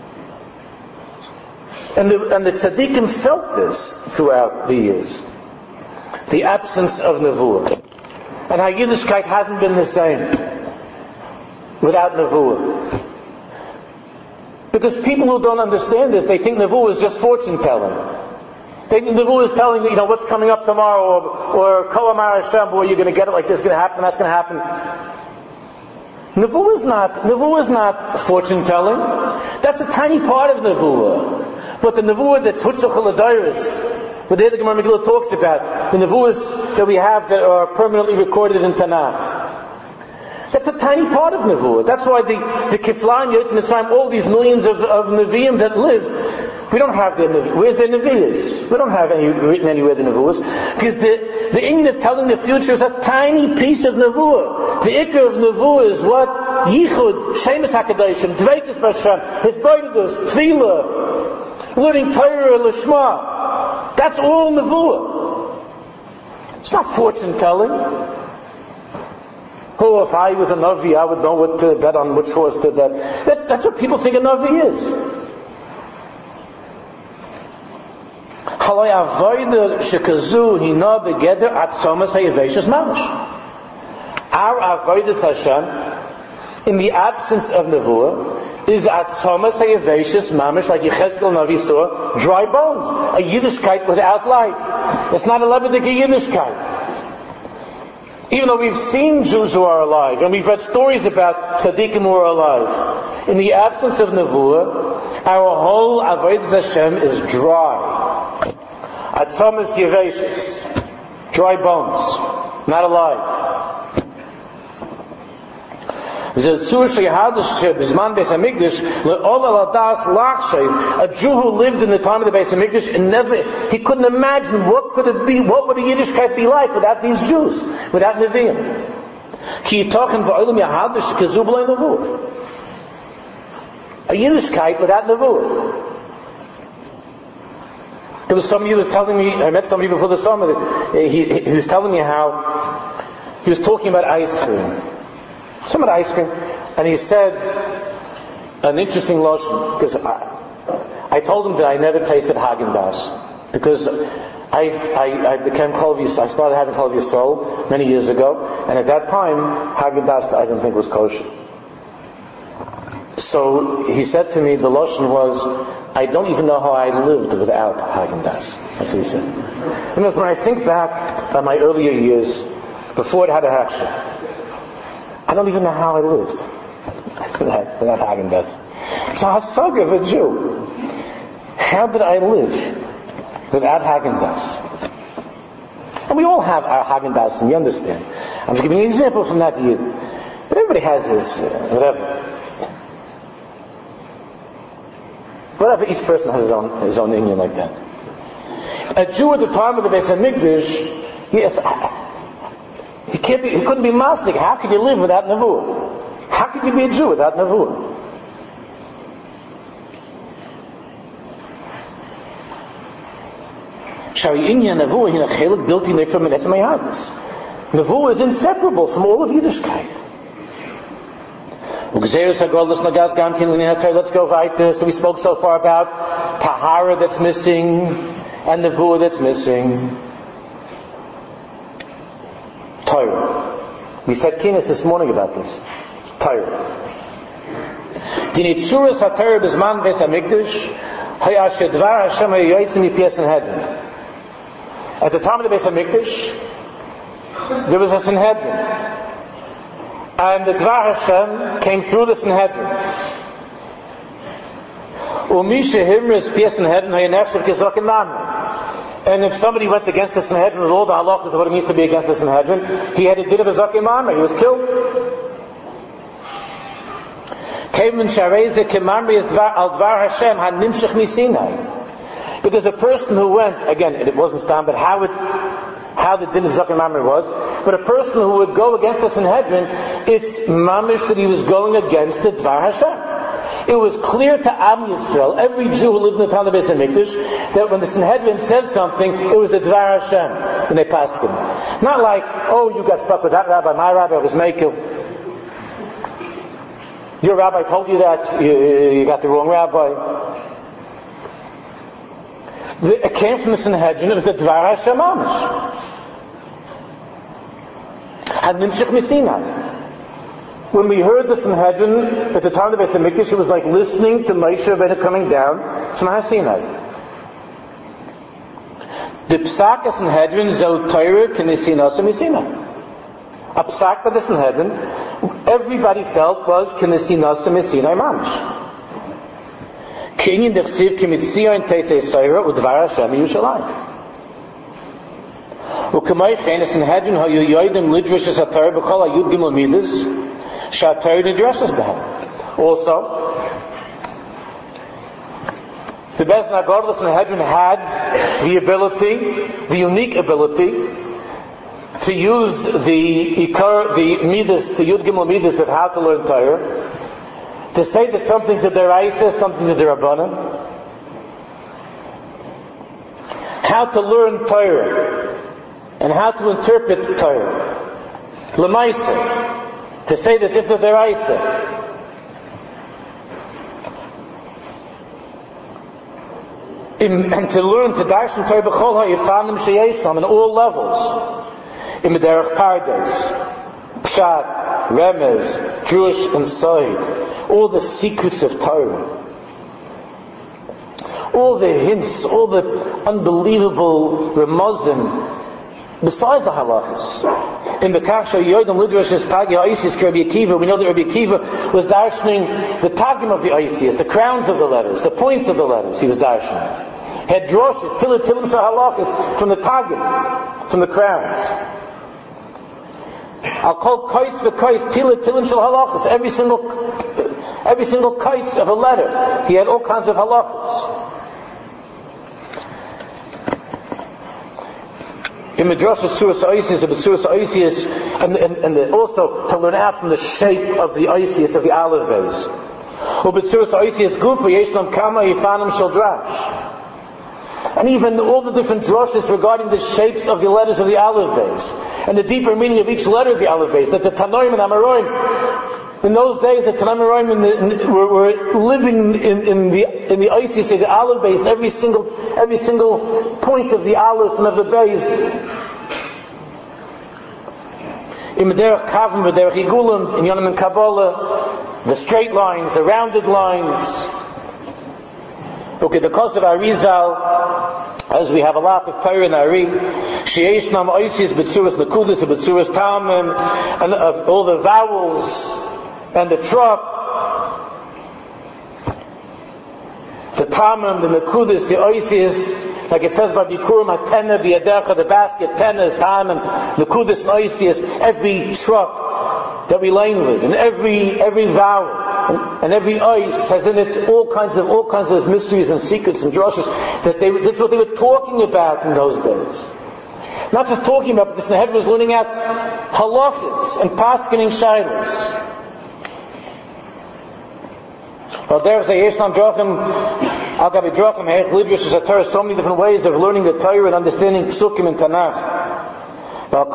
[SPEAKER 1] And the, and the tzaddikim felt this throughout the years. The absence of Nevuah. And how Yiddishkeit hasn't been the same without Nevuah. Because people who don't understand this, they think Nevuah is just fortune telling. They think Nevuah is telling you, you know, what's coming up tomorrow, or, or Kol Amar Hashem, boy, you're going to get it like this is going to happen, that's going to happen. Nevuah is not, Nevuah is not fortune telling. That's a tiny part of Nevuah. But the Nevuah that's Hutzach L'Dairis, what the Gemara Megillah talks about, the Nevuahs that we have that are permanently recorded in Tanakh. That's a tiny part of Nevuah. That's why the, the Kiflaim, Yotz Mitzrayim, all these millions of, of Nevi'im that lived, we don't have their Nevi'im. Where's their Nevi'im? We don't have any written anywhere the Nevuahs. Because the, the Inyan of telling the future is a tiny piece of Nevuah. The Ikar of Nevuah is what? Yichud, Shemus HaKadoshim, Dveikus B'Hashem, Hisbodedus, Tefillah, learning Torah Lishma. That's all Nevuah. It's not fortune telling. Oh, if I was a Navi, I would know what to bet on, which horse to bet. That's, that's what people think a Navi is. Our Avodas Hashem, in the absence of Nevuah, is Atzomas HaYaveshus Mamish, like Yechezkel Navi saw, dry bones. A Yiddishkeit without life. It's not a Lebedik Yiddishkeit. Even though we've seen Jews who are alive, and we've read stories about tzaddikim who are alive, in the absence of Nevuah, our whole Avodas Hashem is dry. Atzomas Yaveshus, dry bones, not alive. A Jew who lived in the time of the Beis Hamikdash and never, he couldn't imagine what could it be, what would a Yiddishkeit be like without these Jews, without Nevi'im. A Yiddishkeit without Nevuah. There was somebody who was telling me, I met somebody before the summer, that he, he was telling me how, he was talking about ice cream. Some of the ice cream, and he said an interesting lotion, because I, I told him that I never tasted Haagen-Dazs, because I, I, I became Chol Yisrael. I started having Chol Yisrael many years ago, and at that time, Haagen-Dazs I didn't think was kosher. So he said to me, the lashon was, I don't even know how I lived without Haagen-Dazs. That's what he said. And when I think back on my earlier years, before it had a hechsher, I don't even know how I lived without, without Haagen-Dazs. So Hasag of a Jew, how did I live without Haagen-Dazs? And we all have our Haagen-Dazs, and you understand. I'm just giving you an example from that to you. But everybody has his, uh, whatever. Whatever, each person has his own his own Indian like that. A Jew at the time of the Beis HaMikdash, he asked, he can't be, he couldn't be Masik. How could you live without Nevuah? How could you be a Jew without Nevuah? Shari Inyan Nevuah hina chelik bilti nefar min etzem hayadus. Nevuah is inseparable from all of Yiddishkeit. Let's go weiter. So we spoke so far about Tahara that's missing and Nevuah that's missing. Torah. We said Kines this morning about this. Torah. Dinitzuras HaTorah B'zman Beis HaMikdash Haya Shedvar Hashem Hayoytzim Mipias Sanhedrin. At the time of the Beis HaMikdash, there was a Sanhedrin. And the Dvar Hashem came through the Sanhedrin. And if somebody went against the Sanhedrin with all the halachas of what it means to be against the Sanhedrin, he had a din of a Zakim Mamre. He was killed. Because a person who went, again, it wasn't Stam, but how it how the din of Zakim Mamre was, but a person who would go against the Sanhedrin, it's mamish that he was going against the Dvar Hashem. It was clear to Am Yisrael, every Jew who lived in the town of Beis HaMikdash, that when the Sanhedrin said something, it was the Dvar Hashem when they passed him. Not like, oh, you got stuck with that rabbi, my rabbi was Mekel. Your rabbi told you that, you, you got the wrong rabbi. It came from the Sanhedrin, it was the Dvar Hashem Amish. And Nimshich Misinai. When we heard the Sanhedrin at the time of the Beis HaMikdash, it was like listening to Moshe Rabbeinu coming down from Har Sinai. The Psak of Sanhedrin Zot Torah K'Nisinas Misinai. A Psak by the Sanhedrin, everybody felt was K'Nisinas Misinai Mamish. Kinyin dechsiv kimitzia in Teitzei Seira udvar Hashem Yerushalayim. U'kamay chen es Sanhedrin hayu yoidim lidrish es haTorah b'chol hayud gimel midas sha'aTorah nidreshes b'hem. Also, the Beis Nagadol Sanhedrin had the ability, the unique ability, to use the ikar, the midas, the yud gimel midas of how to learn Torah. To say that something's a deraisa, something's a derabanan. How to learn Torah and how to interpret Torah. L'maisa. To say that this is a deraisa. And to learn to darshan Torah b'chol ha'yifanim sheyeslam in all levels. In Mederach Pardes. Pshat, Remez, Drush, and Side, all the secrets of Torah, all the hints, all the unbelievable remozim, besides the halachas. In the Kaksha Yodim Lidrash's Tagi HaIsis Rabbi Akiva, we know that Rabbi Akiva was darshaning the Tagim of the Isis, the crowns of the letters, the points of the letters. He was darshaning. Had droshes, Tilit Tilim Halachas from the Tagim, from the crowns. I'll call kites for kites, tila tilim shel halachas. Every single, every single kites of a letter, he had all kinds of halachas. In Midrash Suras Isis, but Suras Isis, and, and, and the, also to learn out from the shape of the Isis of the olive base. But Suras Isis gufa yeshnam kama yifanim shel drash. And even all the different drushes regarding the shapes of the letters of the Aleph Beis, and the deeper meaning of each letter of the Aleph Beis, that the Tanoim and Amoraim, in those days, the Tanoim and Amoraim were, were living in, in the in the Isis of the Aleph Beis, and every single every single point of the Aleph and of the Beis. In Derech Kavim, in Derech Igulim, in Yonim and Kabbalah, the straight lines, the rounded lines. Okay, the cause of Arizal, as we have a lot of Torah in Ari, Sheishnam Oisis, Betsuras Nakudis, Betsuras Tamim, and of all the vowels, and the trop, the Tamim, the Nakudis, the Oisis, like it says by Bikurim, Hatena, the Adecha, the basket, Tena is Tamim, Nakudis, and Oisis, every trop that we lane with, and every every vowel, and, and every ice has in it all kinds of all kinds of mysteries and secrets and drushes that they this is what they were talking about in those days. Not just talking about, but the Sanhedrin was learning out halachas and paskening shaylos. Well, there's a Yeshnam Drachim, Al Gabi Drachim, Heich Librius, is a Torah, so many different ways of learning the Torah and understanding Psukim and Tanakh. And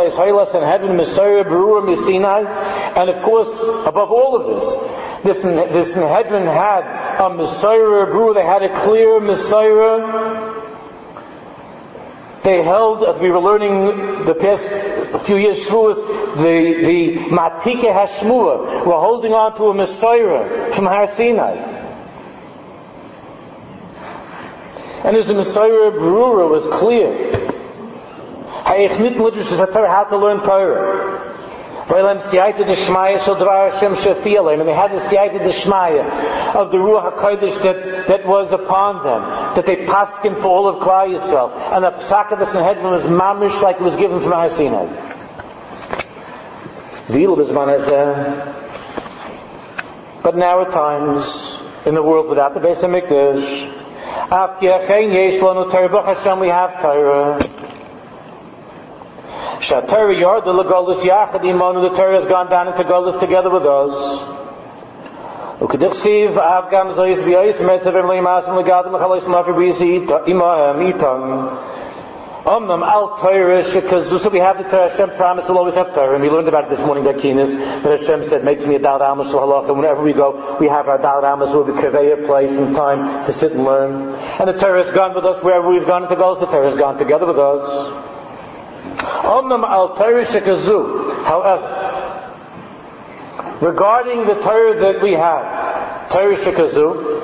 [SPEAKER 1] of course, above all of this, this, this Sanhedrin had a Messiah Brewer, they had a clear Messiah. They held, as we were learning the past few years, Shavuos, the, the Matike Hashmua, we're holding on to a Messiah from Har Sinai. And as the Messiah Brewer was clear, how to learn Torah. And they had the Siyata Deshmaya of the Ruach HaKodesh that, that was upon them, that they paskin for all of Klal Yisrael. And the Psak of the Sanhedrin was mamish like it was given from Har Sinai. But now at times, in the world without the Beis HaMikdash, we have Torah. Shatari Yard, the Golus Yachad Imanu, the Torah has gone down into Golus together with us. Ukedichsiv, Avgam Zoyis Biyais, Metzavim Leimasim, Legadim, Chalois Mafibisi, Imahem, Itam. Omnam Al Torah Shekazu. So we have the Torah. Hashem promised we'll always have Torah. And we learned about it this morning, Dakinas, that Hashem said, makes me a Dal Ramos Halacha. And whenever we go, we have our Dal Ramos, we'll be Kaveya place and time to sit and learn. And the Torah has gone with us wherever we've gone into Golus. The Torah has gone together with us. However, regarding the Torah that we have, Torah Shekazu,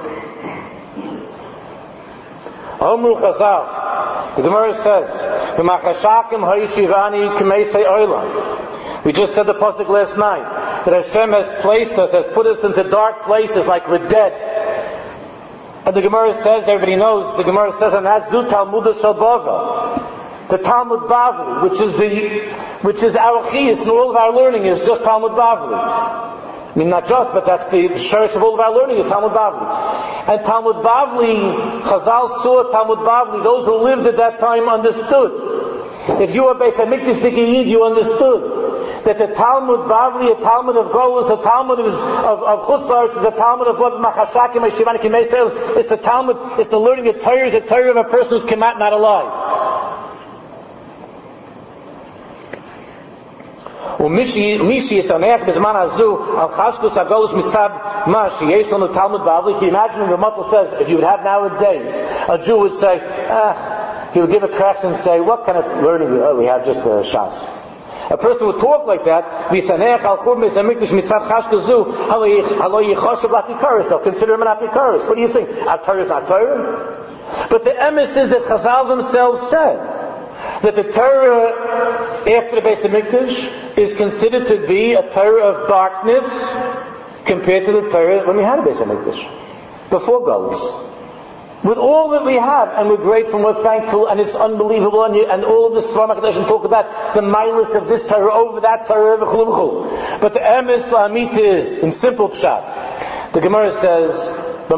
[SPEAKER 1] Omru Chazal, the Gemara says, we just said the pasuk last night, that Hashem has placed us, has put us into dark places like we're dead. And the Gemara says, everybody knows, the Gemara says, and that's Zu Talmudah Shel Bava. The Talmud Bavli, which is the, which is our chiyus, and all of our learning is just Talmud Bavli. I mean, not just, but that's the sherish of all of our learning is Talmud Bavli. And Talmud Bavli, Chazal saw Talmud Bavli, those who lived at that time understood. If you were Beis HaMikdash Yid, you understood that the Talmud Bavli, a Talmud of Golus, a Talmud of, of, of Chutz La'aretz, is a Talmud of what Machashakim, Yeshivan, Kimei Seil. It's the Talmud, it's the learning of Torah, is the Torah of a person who's come out not alive. Mishi Yisanech Bizman Hazu Al Chashkus Hagolus Mitzad Mashi Yesh Lanu Talmud Bavli. Can you imagine when the Ramatl says, if you would have nowadays, a Jew would say, ah, he would give a crash and say, what kind of learning? Oh, we have just a Shas. A person would talk like that. Visanech Al Chur Mizamikdash Mitzad Chashkus Zu Halo Yichoshav L'Apikaris. They'll consider him an Apikaris. What do you think? Our Torah is not Torah. But the emes is that Chazal themselves said that the Torah after the Beis HaMikdash is considered to be a Torah of darkness compared to the Torah when we had a Beis HaMikdash, before Golus. With all that we have, and we're grateful and we're thankful, and it's unbelievable, and, you, and all of the Svarim HaKadoshim talk about the milas of this Torah over that Torah, but the emes la'amita is, in simple pshat, the Gemara says,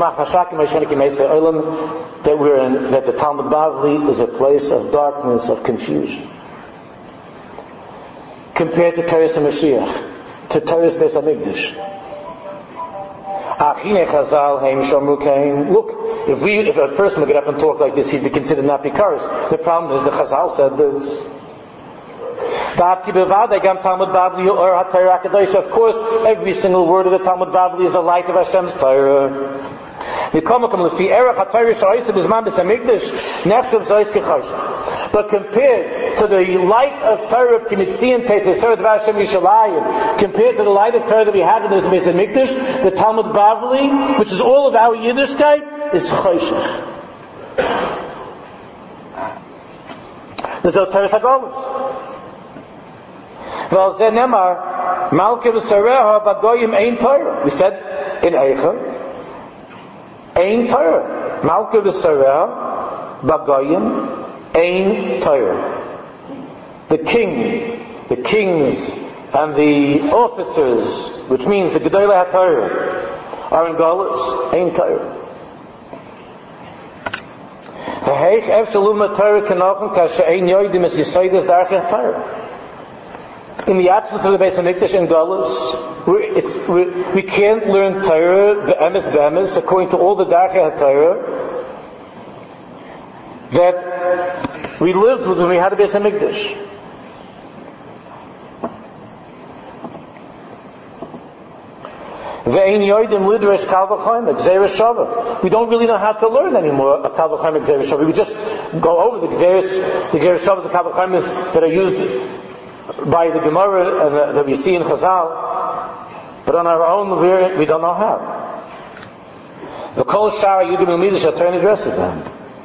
[SPEAKER 1] that we're in, that the Talmud Bavli is a place of darkness, of confusion. Compared to Torah's Mashiach, to Torah's Beis HaMikdash. Look, if we, if a person would get up and talk like this, he'd be considered not bikaris. The problem is the Chazal said this. Of course, every single word of the Talmud Bavli is the light of Hashem's Torah. But compared to the light of Torah of Kimitzian Tetzeseret Vashem Yishalayim, compared to the light of Torah that we have in the Beis Hamikdash, the Talmud Bavli, which is all of our Yiddishkeit, is Choshech. There's no Torah Sagolos. We said in Eicha, Ein Torah. Malka v'Sareha, Bagoyim, Ein Torah. The king, the kings, and the officers, which means the Gedolei HaTorah, are in Galus, Ein Torah. V'heich Evshalum HaTorah Kenochen Kasha Ein Yoidim Es Yisaydes Darchei HaTorah. In the absence of the Beis Hamikdash in Galus, we, it's, we, we can't learn Torah, the Emes Be'emes, according to all the Darchei HaTorah that we lived with when we had a Beis Hamikdash. We don't really know how to learn anymore a Kal V'chomer Gzeirah Shava. We just go over the Gzeirah, the Gzeirah Shava, the Kal V'chomer that are used by the Gemara and uh, that we see in Chazal, but on our own we we don't know how. The Kol Shara Yudim Umidish Attorney addresses them.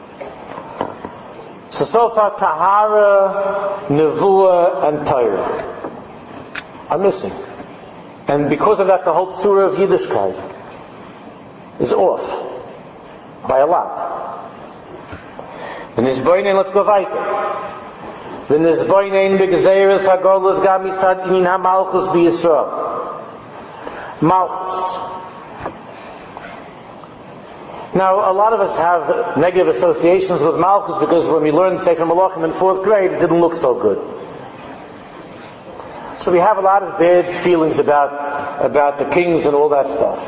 [SPEAKER 1] So so far Tahara, Nevuah, and Torah are missing, and because of that, the whole Surah of Yiddishkeit is off by a lot. And this Boinen, let's go weiter. When this Boinen begzeres hagolus gam mitzad inin hamalchus b'Yisrael. Malchus. Now, a lot of us have negative associations with Malchus because when we learned Sefer Malachim in fourth grade, it didn't look so good. So we have a lot of bad feelings about about the kings and all that stuff.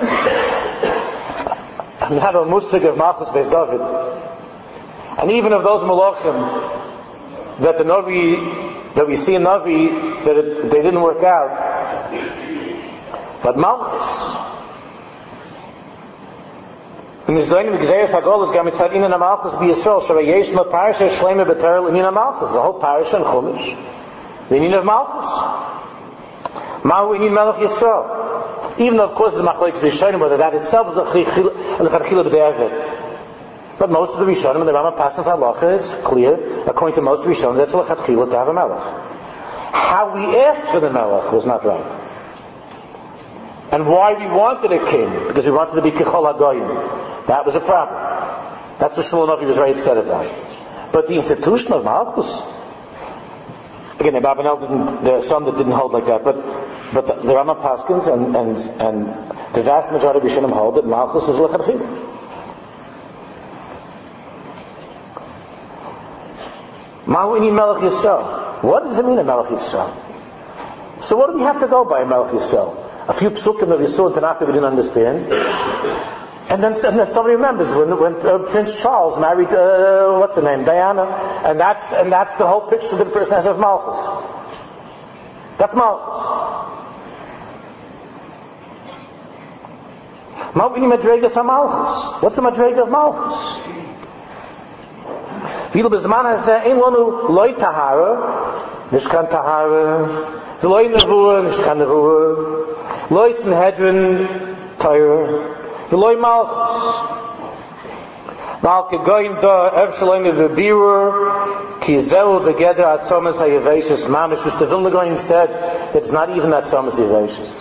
[SPEAKER 1] I have a musig of Malchus Beis David, and even of those Malachim that the Navi, that we see in Navi, that it, they didn't work out. But Malchus, in the Zoyim Gzeirus Hagolos Gam Mitzad Inan HaMalchus B'Yisrael Shavayesh Ma Parasha Shleima B'Torah Inan HaMalchus, the whole parasha in Chumash, the Inan of Malchus. Mahu Inan Melech Yisrael. Even though, of course, it's Machlokes Rishonim, whether that itself is the Chachila B'De'evet. But most of the Rishonim and the Rambam Pasnas Halacha, it's clear, according to most Rishonim, that's l'chatchila to have a melech. How we asked for the melech was not right. And why we wanted a king, because we wanted to be Kichol HaGoyim. That was a problem. That's what Shmuel Navi was very upset about. But the institution of Malchus, again, the Abarbanel didn't, there are some that didn't hold like that, but but the, the Rambam Paskins and, and, and the vast majority of Rishonim hold that Malchus is l'chatchila. Ma'u'ini Melech Yisrael. What does it mean, a Melech Yisrael? So what do we have to go by, a Melech Yisrael? A few psukim that we saw in Tanakh that we didn't understand. And then, and then somebody remembers when, when uh, Prince Charles married, uh, what's her name, Diana, and that's, and that's the whole picture that the person has of Malchus. That's Malchus. Ma'u'ini Madregas HaMalchus. What's the Madrega of Malchus? Viele bezman has ein lanu loy tahara, mishkan tahara, loy nevuah, mishkan nevuah, loy Sanhedrin Torah, loy Malchus. Malke goyim da evshalom bebirur ki zeu begeder atzomas hayaveshus mamish, which the Vilna Gaon said that it's not even atzomas hayaveshus.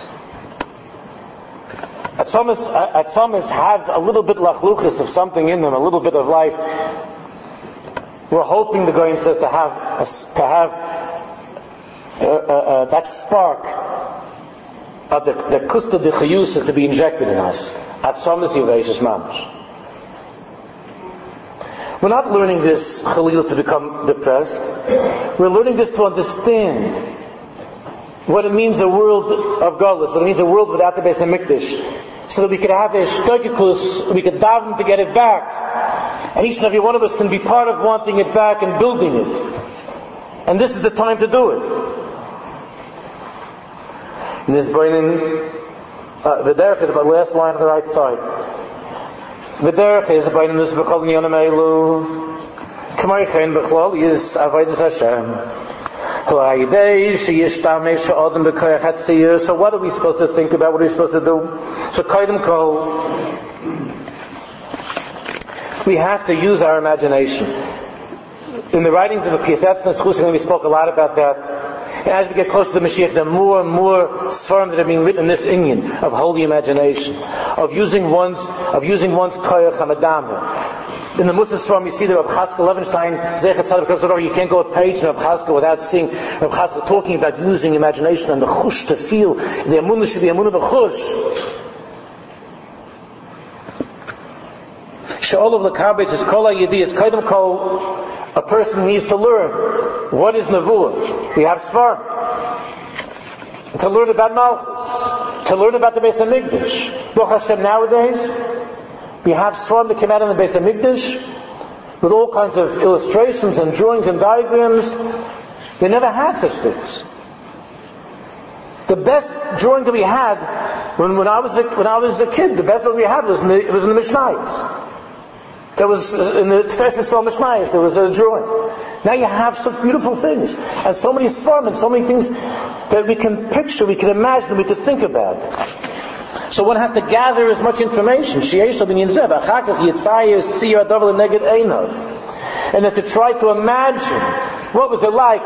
[SPEAKER 1] Atzomas atzomas have a little bit lachluchis of something in them, a little bit of life. We're hoping, the Goyim says, to have a, to have uh, uh, uh, that spark of the the kusta de chayusa to be injected in us. Atzomas yiveshus mamash. We're not learning this Chalil to become depressed. We're learning this to understand what it means, a world of Galus, what it means, a world without the Beis Hamikdash, so that we could have a shtoikikus, we could daven to get it back. And each and every one of us can be part of wanting it back and building it. And this is the time to do it. And this burning, uh, the derech is about the last line on the right side. The derech is about this b'chol nyonim elu, k'may chen b'chlol is avodas Hashem. So what are we supposed to think about? What are we supposed to do? So koydem kol, we have to use our imagination. In the writings of the Piasetzner Schusim, we spoke a lot about that. And as we get closer to the Mashiach, there are more and more svarim that are being written in this inyan of holy imagination, of using one's of using one's koyach hamadama. In the Musar Svarim, you see that Reb Chaska Levenstein, Zeichat Tzaddik Kosodor, you can't go a page in Reb Chaska without seeing Reb Chaska talking about using imagination and the chush to feel. The amunah should be amunah b'chush. She'ol of the Kabbalah is kol ha'yedi is kaidem kol. A person needs to learn what is nevuah. We have svarim. And to learn about Malchus, to learn about the Beis Hamikdash. Baruch Hashem, nowadays we have svarim that came out in the Beis Hamikdash with all kinds of illustrations and drawings and diagrams. They never had such things. The best drawing that we had when, when I was a, when I was a kid, the best one we had was in the, it was in the Mishnayos. There was, in the Tefesses from Mishnayos, there was a drawing. Now you have such beautiful things, and so many svarim, and so many things that we can picture, we can imagine, we can think about. So one has to gather as much information. And then to try to imagine, what was it like?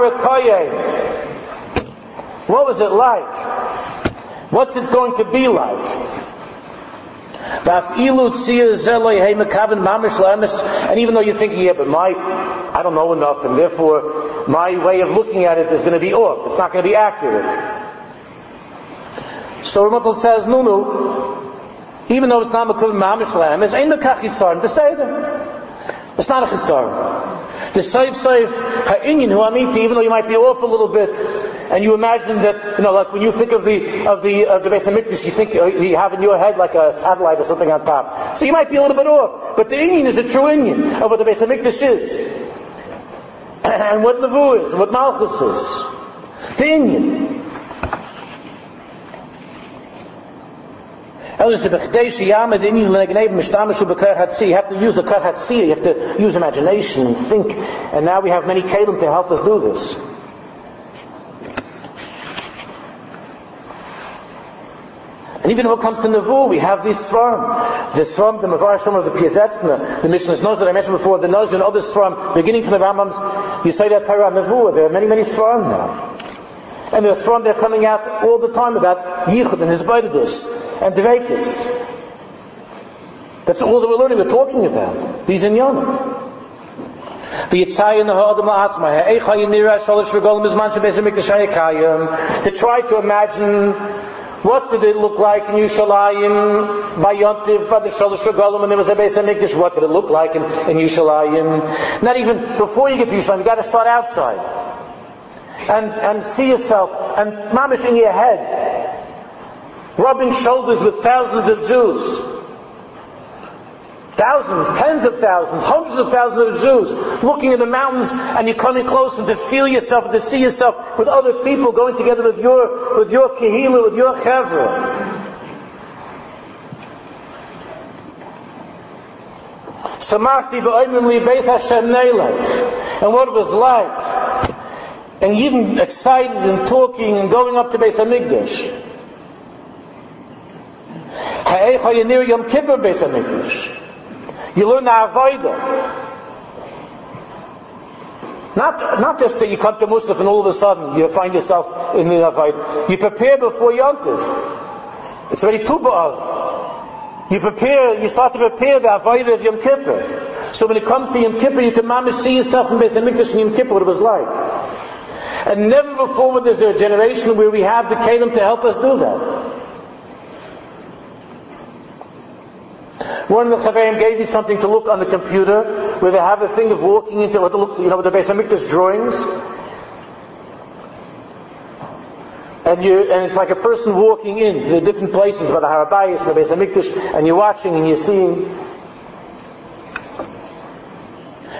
[SPEAKER 1] What was it like? What's it going to be like? And even though you're thinking, yeah, but my, I don't know enough, and therefore my way of looking at it is going to be off. It's not going to be accurate. So Ramotel says, no, no, even though it's not Mekuv Mamish Lam, it's ain't Mekach Yisar to say that. It's not a Chisar. The Seif Seif Ha'inyin Hu Amiti, even though you might be off a little bit, and you imagine that, you know, like when you think of the of the of the Beis Hamikdash, you think you have in your head like a satellite or something on top. So you might be a little bit off, but the Inyan is a true Inyan of what the Beis Hamikdash is, and what Nevuah is, and what Malchus is. The Inyan. You have to use the Koach Hatziyah, you have to use imagination and think, and now we have many kelim to help us do this. And even when it comes to Nevuah, we have these svarim. The svarim, the Mavar Shom of the Piasetzner, the Mishnah's Nozir that I mentioned before, the Nozir and other svarim, beginning from the Rambam's Yisayda Torah Nevuah, there are many, many svarim now. And there are svarim that are coming out all the time about Yichud and Hisbodedus and Dveikus. That's all that we're learning, we're talking about. These inyanim. The Yitzhak and the Ha'adam La'atzmai, Ha'echa Yinira Shalosh V'golim Bizman Shebez HaMikdash HaYekayim, to try to imagine what did it look like in Yerushalayim by Yontiv, by the Shalosh V'golim, when there was a Beis HaMikdash, what did it look like in, in Yerushalayim? Not even before you get to Yerushalayim, you've got to start outside. And, and see yourself, and mamish in your head, rubbing shoulders with thousands of Jews. Thousands, tens of thousands, hundreds of thousands of Jews, looking at the mountains, and you're coming close and to feel yourself, and to see yourself with other people going together with your, with your kehila, with your chevra. Samachti b'oimim li beis Hashem neilech. And what it was like. And even excited and talking and going up to Beis Hamikdash. Ha'echa Yinir Yom Kippur Beis Hamikdash. You learn the Avodah. Not, not just that you come to Musaf and all of a sudden you find yourself in the Avodah. You prepare before Yom Tov. It's already Tu B'Av. You prepare, you start to prepare the Avodah of Yom Kippur. So when it comes to Yom Kippur, you can mamish see yourself in Beis Hamikdash in Yom Kippur, what it was like. And never before was there a generation where we have the kelim to help us do that. One of the Chaverim gave me something to look on the computer, where they have a thing of walking into what look, you know, with the Beis Hamikdash drawings. And you, and it's like a person walking into the different places by the Har Habayis and the Beis Hamikdash, and you're watching and you're seeing.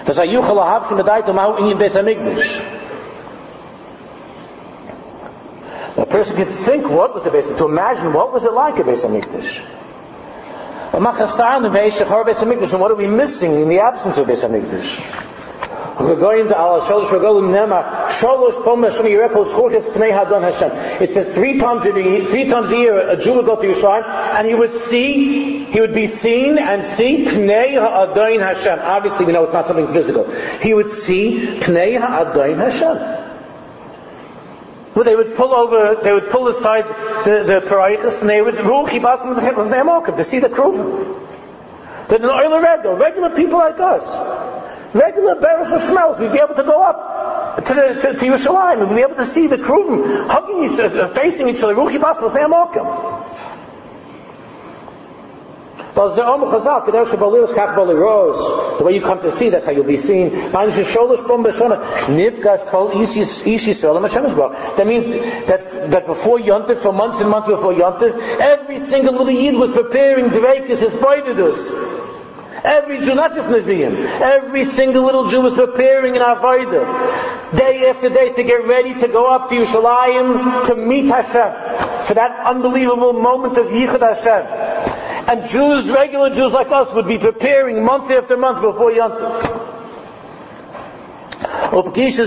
[SPEAKER 1] A person can think what was the Beis Hamikdash, to imagine what was it like a Beis Hamikdash. And what are we missing in the absence of Beis Hamikdash? We're going to Allah Shalosh Regalim Nema Shalosh Pom Hashem Yirekol Zchuches Pnei Hadon Hashem. It says three times a year, three times a year a Jew would go to Yerushalayim and he would see, he would be seen and see Pnei Hadon Hashem. Obviously, we know it's not something physical. He would see Pnei Hadon Hashem. Well, they would pull over, they would pull aside the the paraychas and they would ruchi basim with their mokum to see the kruvim. But in oil regular, regular people like us. Regular bearers of smells, we'd be able to go up to the to, to Yerushalayim and we'd be able to see the Kruvim hugging each other, facing each other. Ruchi Bas L'Fnei Amokim. The way you come to see, that's how you'll be seen. That means that that before Yontif, for months and months before Yontif, every single little Yid was preparing Dveikis, his Boididus. Every Jew, not just Nevi'im, every single little Jew was preparing an Avodah, day after day, to get ready to go up to Yerushalayim to meet Hashem, for that unbelievable moment of Yichud Hashem. And Jews, regular Jews like us, would be preparing month after month before Yontif. It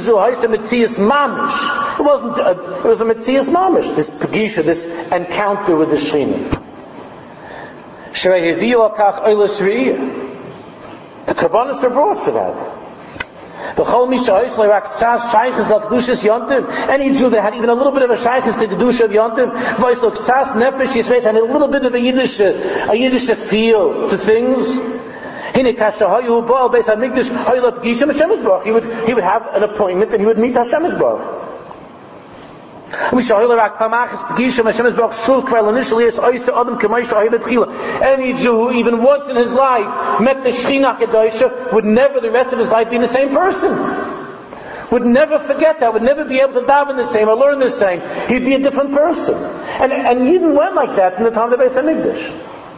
[SPEAKER 1] wasn't, a, it was a Metzias Mamish, this Pegisha, this encounter with the Shechina. The Karbanos are brought for that. Any Jew that had even a little bit of a shaykhis to the Kedusha of Yontiv, and a little bit of a Yiddish, a Yiddish feel to things. He would, he would have an appointment and he would meet Hashem Yisborach. Any Jew, who even once in his life met the Shechina Kedosha, would never the rest of his life be the same person. Would never forget that, would never be able to daven the same or learn the same. He'd be a different person. And and he even went like that in the time of the Beis Hamikdash.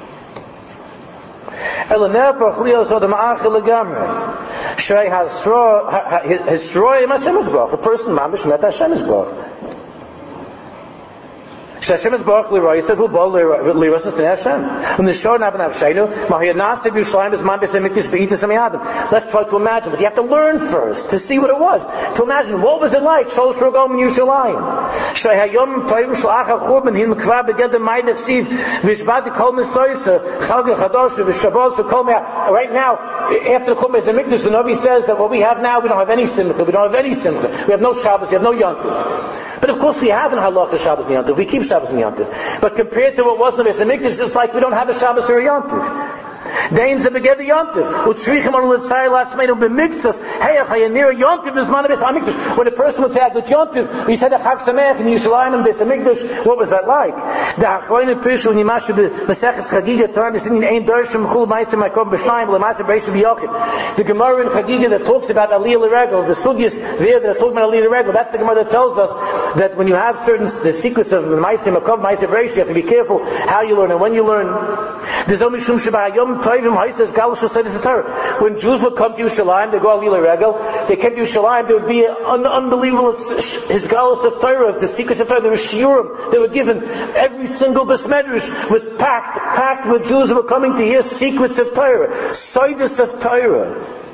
[SPEAKER 1] The person mamish met Hashem Yisborach. Hashem is Baruch L'Roisav who Baal L'Roisav B'nei Hashem. When the Shor Nabin Avshaynu, Mahiyad Nasib Yerushalayim is Man B'Sem Mikdash B'Itas Amiyadim. Let's try to imagine, but you have to learn first to see what it was. To imagine what was it like. Sholosh Rogom in Yerushalayim. Shrei Hayom Toivim Shalach HaChurban Hin Mekvar B'Gedem Maydach Siv V'Shbadi Kol Mesoysa Chag HaChadosh V'Shabos Kol Mea. Right now, after the Churban B'Sem Mikdash, the Navi says that what we have now, we don't have any simcha. We don't have any simcha. We have no Shabbos. We have no Yontif. But of course, we have in Halacha Shabbos and Yontif. We keep Shabbos and Yontif. But compared to what was in the Beis Hamikdash, it's like we don't have a Shabbos or a Yontif. Dains the beged Yontif. Utzrichim on Litzai Latzmeinu b'mixas. Hey, Chayanir Yontif is man Beis Hamikdash. When a person would say a good Yontif, we said a Chag Sameach in Yerushalayim and Beis Hamikdash. What was that like? The Achronim Pishu Nimashu b'Meseches Chagiga Torah is in Ein Dorshim Chul Ma'aser Makom B'Shnayim L'Ma'aser B'Reishu B'Yochid. The Gemara in Chagiga that talks about Aliyah L'Regel, the Sugyas there that are talking about Aliyah L'Regel, that's the Gemara that tells us that when you have certain the secrets of Ma'aser Makom, Ma'aser B'Reishu, you have to be careful how you learn and when you learn. There's only Shum Shabbayom Toivim Haises Galush Sedis Torah. When Jews would come to Yerushalayim, they go Aliyah Regel. They came to Yerushalayim. There would be an unbelievable his Galus of Torah, the secrets of Torah. There was shiurim. They were given. Every single besmedrish was packed, packed with Jews who were coming to hear secrets of Torah, Sidus of Torah,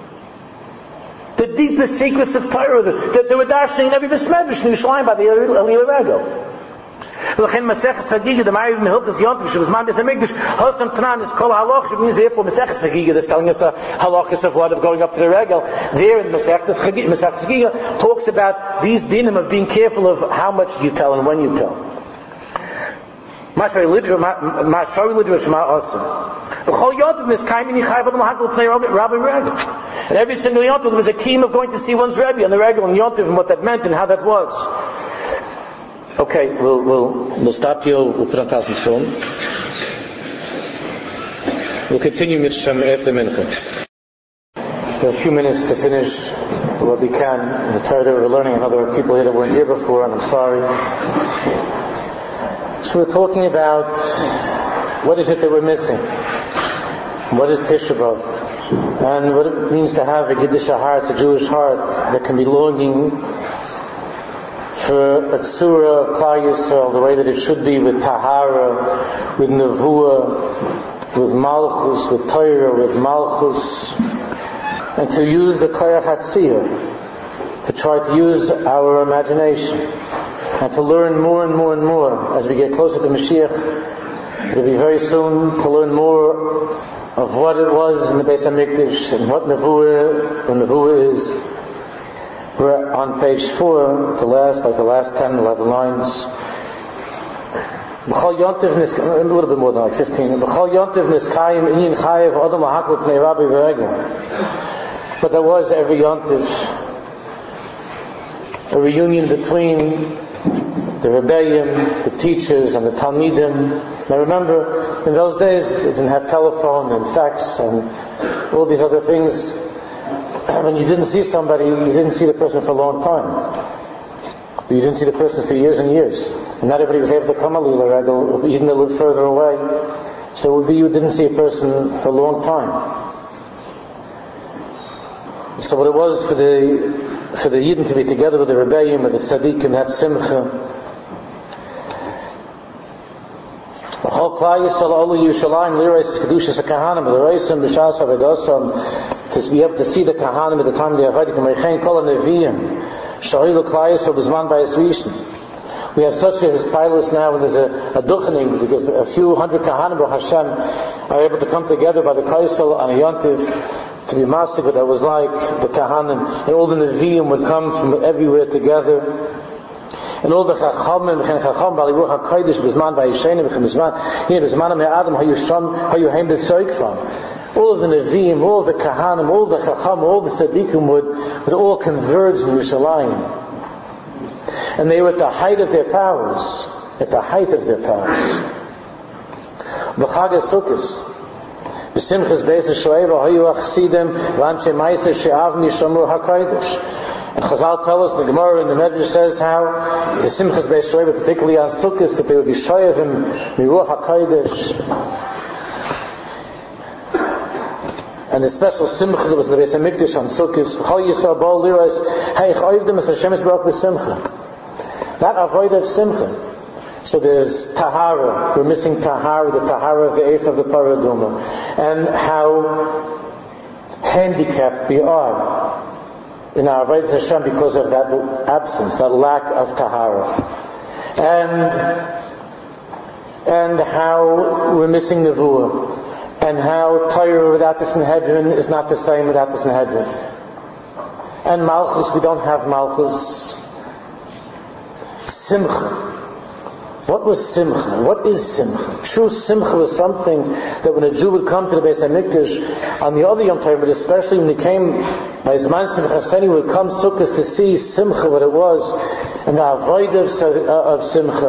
[SPEAKER 1] the deepest secrets of Torah that they were dashing in every besmedrish in Yerushalayim by the Aliyah Regel. L'chein Maseches Chagiga, the Ma'ariv Mehilchas Yontif, she was Man Beis Hamikdash, Hosam Tanan is Kol HaLach, she means therefore Maseches Chagiga, that's telling us the halachas of what of going up to the Regel. There in Maseches Chagiga talks about these dinim of being careful of how much you tell and when you tell. Mashari Lidra Shema Asim. B'chol Yontif is Kaimini Chayv Adam L'Hakol Pnei Rabbi Regel. And every single Yontif there was a key of going to see one's Rebbe on the Regel and Yontif and what that meant and how that was. Okay, we'll, we'll, we'll stop here, we'll put on Taz and film. We'll continue Mitzvah after Mincha. We have a few minutes to finish what we can in the Torah that we're learning, and other people here that weren't here before, and I'm sorry. So we're talking about what is it that we're missing? What is Tisha B'Av? and what it means to have a Yiddish heart, a Jewish heart that can be longing for a tzura of Klal Yisrael the way that it should be, with tahara, with nevuah, with malchus, with Torah, with malchus, and to use the koyach hatziyah, to try to use our imagination, and to learn more and more and more as we get closer to Mashiach. It'll be very soon to learn more of what it was in the Beis HaMikdash and what nevuah, what nevuah is. We're on page four, the last, like the last ten, eleven lines. A little bit more than like fifteen. But there was every yontiv a reunion between the rebellion, the teachers, and the talmidim. Now remember, in those days they didn't have telephone and fax and all these other things. When you didn't see somebody, you didn't see the person for a long time. You didn't see the person for years and years. And not everybody was able to come a little regel, even to live further away. So it would be you didn't see a person for a long time. So what it was for the for the Yidden to be together with the rebellion, with the tzaddikim, that simcha. To be able to see the kahanim at the time of the Avodah, we have such a stylus now, when there's a, a duchening, because a few hundred kahanim of Hashem are able to come together by the kaisel on a yontiv to be master, but that was like the kahanim, and all the neviim would come from everywhere together. And all the chachamim, v'chen chacham, b'aliruch ha'kodesh, b'zman v'yishenim, v'chen b'zman, here, b'zman ha'me'adam, ha'yusham, ha'yuhem b'tzoik from. All of the neviim, all of the kahanim, all the chacham, all the tzaddikim would, would all converge in Yerushalayim. And they were at the height of their powers, at the height of their powers. B'chag HaSukkos, b'simchas beis ha'shoeva, ha'yu achsidim, v'anshe ma'aseh she'avni shamru ha'kodesh. And Chazal tell us, the Gemara in the Medrash says how the Simchas Beis Shoeva, particularly on Sukkot, that they would be shoyevim miruach hakodesh. And the special simcha that was in the Beis HaMikdash on Sukkot, Chol Yisrael Ba'al Liros, Heich Oivdim as Hashem Yisbarach b'simcha. That avodah of simcha. So there's tahara. We're missing tahara, the tahara of the eighth of the paraduma, and how handicapped we are in our avodas Hashem because of that absence, that lack of tahara, and and how we're missing nevuah, and how Torah without the Sanhedrin is not the same without the Sanhedrin, and malchus, we don't have malchus. Simcha. What was simcha? What is simcha? True simcha was something that when a Jew would come to the Beis HaMikdash on the other Yom Tov, but especially when he came by his man Simcha Seni, would come Sukkot to see simcha, what it was, and the avodah of, of simcha.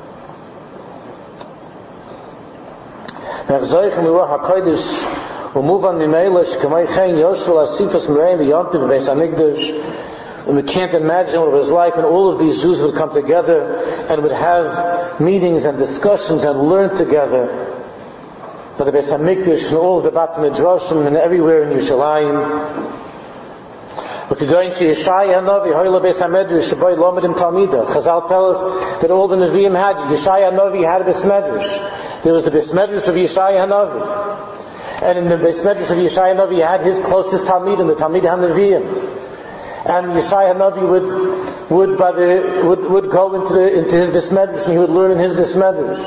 [SPEAKER 1] We'll move on Mimeilash, Kamei Chen, Yoshua, Asifas, Mereim, Yom Tov, Beis HaMikdash. And we can't imagine what it was like when all of these Jews would come together and would have meetings and discussions and learn together. By the Beis HaMikdash and all of the Bat Midrashim and everywhere in Yerushalayim. We could go into Yeshaya Hanavi, Hoyle Beis HaMedrash, Shabai Lomedim Talmida. Chazal tell us that all the Nevi'im had. Yeshaya Hanavi had a Beis Medrash. There was the Beis Medrash of Yeshaya Hanavi. And in the Beis Medrash of Yeshaya Hanavi, he had his closest Talmidim, the Talmid HaNevi'im. And Yeshaya Hanavi would would by the would would go into the, into his Beis Medrash, and he would learn in his Beis Medrash.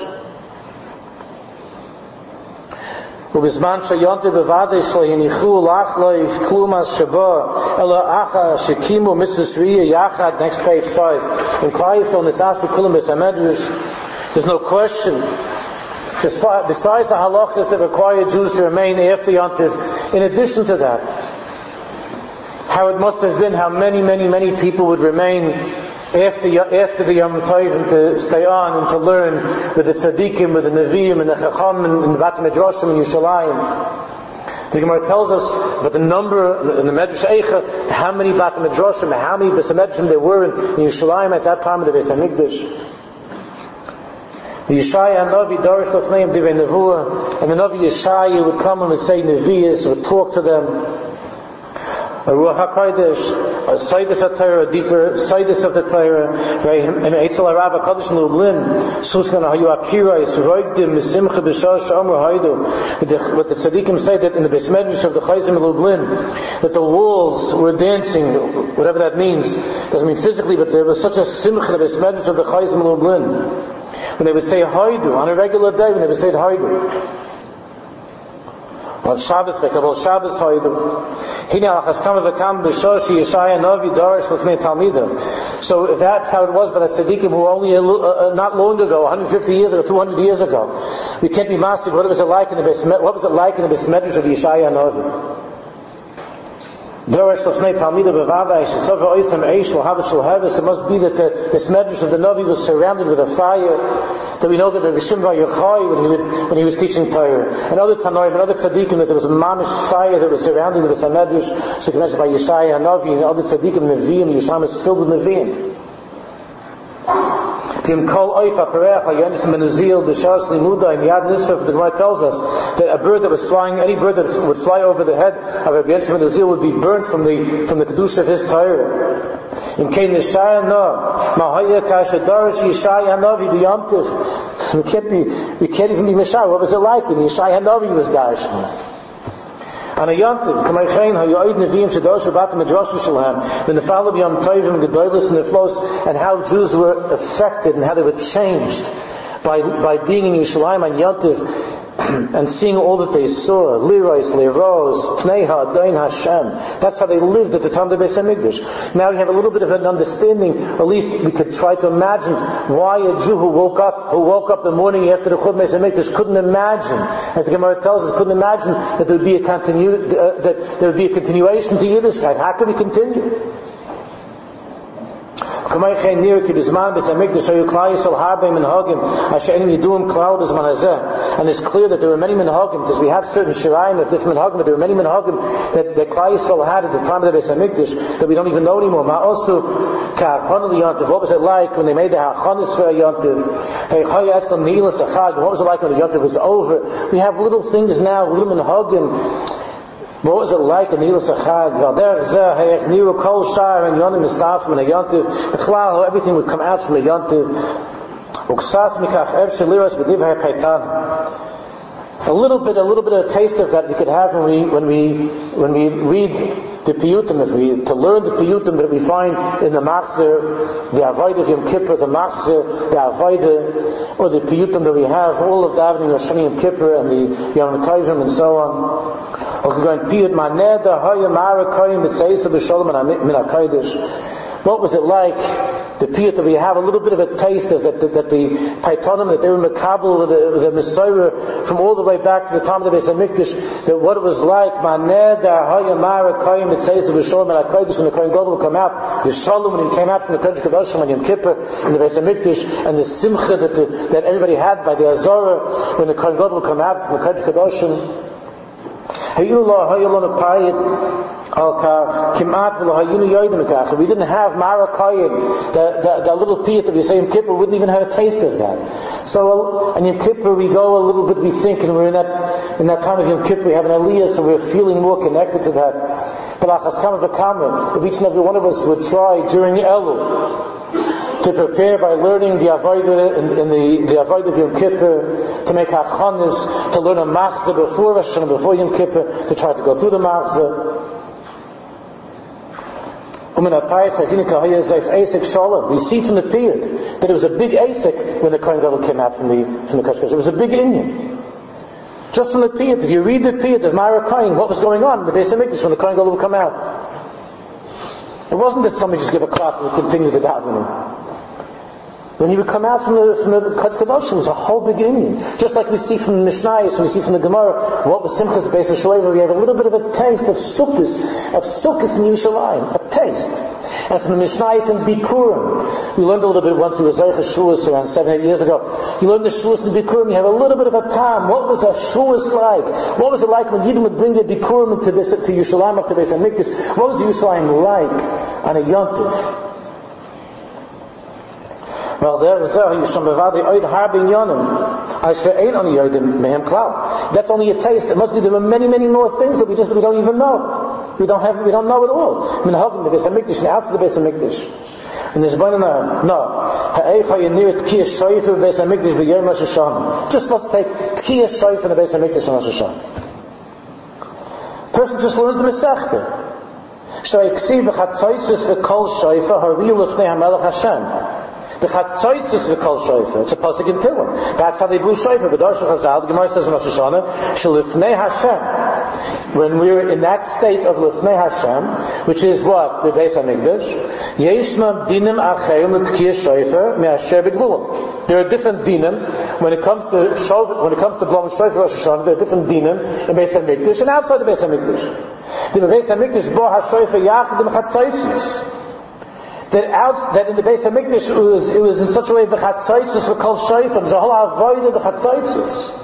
[SPEAKER 1] ובזמן שיונטה בוודאי שלו הניחו לך לו כלום אז שבו אלא אחר שקימו מצווה שביעי יחד. Next page five. When Klal Yisrael nisas b'kulam Beis HaMedrash, there's no question, besides the halachas that require Jews to remain after Yontiv, in addition to that, how it must have been, how many, many, many people would remain after after the Yom Tov and to stay on and to learn with the tzaddikim, with the nevi'im and the chacham and the bat midrashim and Yerushalayim. The Gemara tells us about the number in the Medrash Eicha, how many bat midrashim, how many beis midrashim there were in Yerushalayim at that time of the Beis HaMikdash.
[SPEAKER 2] The Yeshaya Navi Darish Lefneim Divei Nevuah, and the Navi Yeshaya would come and would say Nevi'is, would talk to them. A Ruach HaKodesh, a Sidus HaTorah, a deeper Sidus of the Torah, and Eitzel HaRav HaKadosh L'Ublin, Suskan HaYu Akirais, Roigdim, Misimcha B'Shah Sh'Amr Haidu. What the Tzaddikim say that in the Beis Medrash of the Chayzim L'Ublin, that the walls were dancing, whatever that means. Doesn't mean physically, but there was such a Simcha in the Beis Medrash of the Chayzim L'Ublin. When they would say Haidu, on a regular day, when they would say Haidu. On Shabbos, they call Shabbos Haidu. Hine alachas kam v'kam b'shoshi Yeshaya Navi Darish l'fnei Talmidav. So if that's how it was by the tzaddikim who only uh, not long ago, one hundred fifty years ago, two hundred years ago, we can't be massive. What was it like in the what was it like in the Beis Medrash of Yeshaya Navi? Darish l'fnei Talmidav b'vavai shesova oisam eish l'havas l'havas. It must be that the Beis Medrash of the Navi was surrounded with a fire. That we know that Rabbi Shimon Yochai, when he was when he was teaching Torah, and other Tanoim, and other Tzaddikim, that there was a mamish fire that was surrounding the Beis Medrash. So you can imagine by Yeshaya Hanavi and other Tzaddikim, Nevi'im, Yesham is filled with Nevi'im. The Gemara tells us that a bird that was flying, any bird that would fly over the head of Rabbi Yonatan ben Uzziel would be burnt from the from the kedusha of his Torah. In Kain Yeshaya no, Mahaya Kashadarish Yeshaya Hanavi b'Yom We can't be, we can't even be Mishar. What was it like when Yeshaya Hanavi was Darshon? On a Yontiv, Kamaychain, Hayoid Nevi'im Shadosh Shabbat Midrash Shalhem, when the fall of Yom Tovim, Gedolos and the flows, and how Jews were affected and how they were changed by by being in Yerushalayim on Yontiv and seeing all that they saw, Lirais, Liros, Pneiha, Dain Hashem. That's how they lived at the time of the Beis HaMikdash. Now we have a little bit of an understanding, at least we could try to imagine why a Jew who woke up, who woke up the morning after the Churban Beis HaMikdash couldn't imagine, as the Gemara tells us, couldn't imagine that there would be a continu- uh, that there would be a continuation to Yiddishkeit. How could we continue? And it's clear that there were many minhagim, because we have certain shirayim of this minhagim, but there were many minhagim that, that Klal Yisrael had at the time of the Beis HaMikdash that we don't even know anymore. What was it like when they made the hachanis for a yontiv? What was it like when the yontiv was over? We have little things now, little minhagim. What was it like in Nilas Achag? Valder Zeh Hayech Niru Kol Shar and Yonim Mistaf from a Yontiv. Bechlal, everything would come out from a Yontiv. Uksas Mikach Ev Shaliras B'div HaPaitan. A little bit, a little bit of a taste of that we could have when we when we when we read the piyutim. If we to learn the piyutim that we find in the Machzor, the Avodah of Yom Kippur, the Machzor, the Avodah, or the piyutim that we have, all of the davening of Shani Yom Kippur and the Yom Tovim and so on. Or we go and piyut maneh da hayam arakoyim mitzeisa b'sholom and min hakodesh. What was it like, the piyut that we have a little bit of a taste of, that, that, that the Paitonim, that they were Makabel with the, with the Messiah from all the way back to the time of the Beis HaMikdash, that what it was like, Maneh da hayam arakoyim mitzeisa b'sholom and hakodesh, when the Kohen Gadol would come out, the Shalom when he came out from the Kodesh Kadoshim on Yom Kippur in the Beis HaMikdash, and the Simcha that, the, that everybody had by the Azorah when the Kohen Gadol would come out from the Kodesh Kadoshim. We didn't have Marakayim, the, the, the little piyut that we say in Kippur, we wouldn't even have a taste of that. So, in Yom Kippur we go a little bit, we think, and we're in that, in that time of Yom Kippur, we have an aliyah, so we're feeling more connected to that. But if each and every one of us would try during Elul to prepare by learning the Avodah in, in the, the Avodah of Yom Kippur, to make hachanis, to learn a machzah before Rosh Hashanah, before Yom Kippur, to try to go through the machzah. We see from the piyut that it was a big asik when the Kohen Gadol came out from the from the Kodesh. It was a big inyan. Just from the piyut, if you read the piyut of Marakayim, what was going on in the Beis HaMikdash when the Kohen Gadol would come out? It wasn't that somebody just gave a clap and would continue the davening. When he would come out from the from the Kodesh Kadosh, it was a whole big union. Just like we see from the Mishnayos, we see from the Gemara, what was Simchas Beis HaShoeva, we have a little bit of a taste of Sukkos, of Sukkos in Yerushalayim, a taste. And from the Mishnayos and Bikurim, we learned a little bit once we were Zoycha Shavuos around seven, eight years ago. You learned the Shavuos and Bikurim, you have a little bit of a time. What was a Shavuos like? What was it like when Yidden would bring their Bikurim to, to Yerushalayim, up to Beis HaMikdash? What was Yerushalayim like on a Yontif? Well, there is a Yisham Bavadi Oid Harbin Yonim. I say ain't on Yodim Mehem Cloud. That's only a taste. It must be there are many, many more things that we just we don't even know. We don't have we don't know at all. Minhagim the Beis Hamikdash and outside the Beis Hamikdash. And there's one no. Ha'echa Yenir Tkiyah Shoifer Beis Hamikdash b'Yom Rosh Hashanah. Just let's take Tkiyah Shoifer in the Beis Hamikdash on Rosh Hashanah. Person just learns the Masechta. Shoiksiv b'Chatzoitzis v'Kol Shoifer Haril Lefnei HaMelech Hashem. The Chatzoitzis v'Kol Shoifer. It's a pasuk in Tehillim. That's how they blew Shoifer. The Darshan Chazal, the Gemara says in Rosh Hashanah, Shelifnei Hashem. When we were in that state of Lifnei Hashem, which is what? The Beis HaMikdash. Yeshna dinim acherim l'tkiyah Shoifer me'asher b'gvulim. There are different dinim when it comes to Shoifer, when it comes to blowing Shoifer Rosh Hashanah. There are different dinim in Beis HaMikdash and outside the Beis HaMikdash. The Beis HaMikdash bo ha-Shoifer yachad im Chatzoitzis. That out, that in the Beis Hamikdash it was, it was in such a way the Chatzoitzis were called Shoifim. There's a whole avoid of the Chatzoitzis.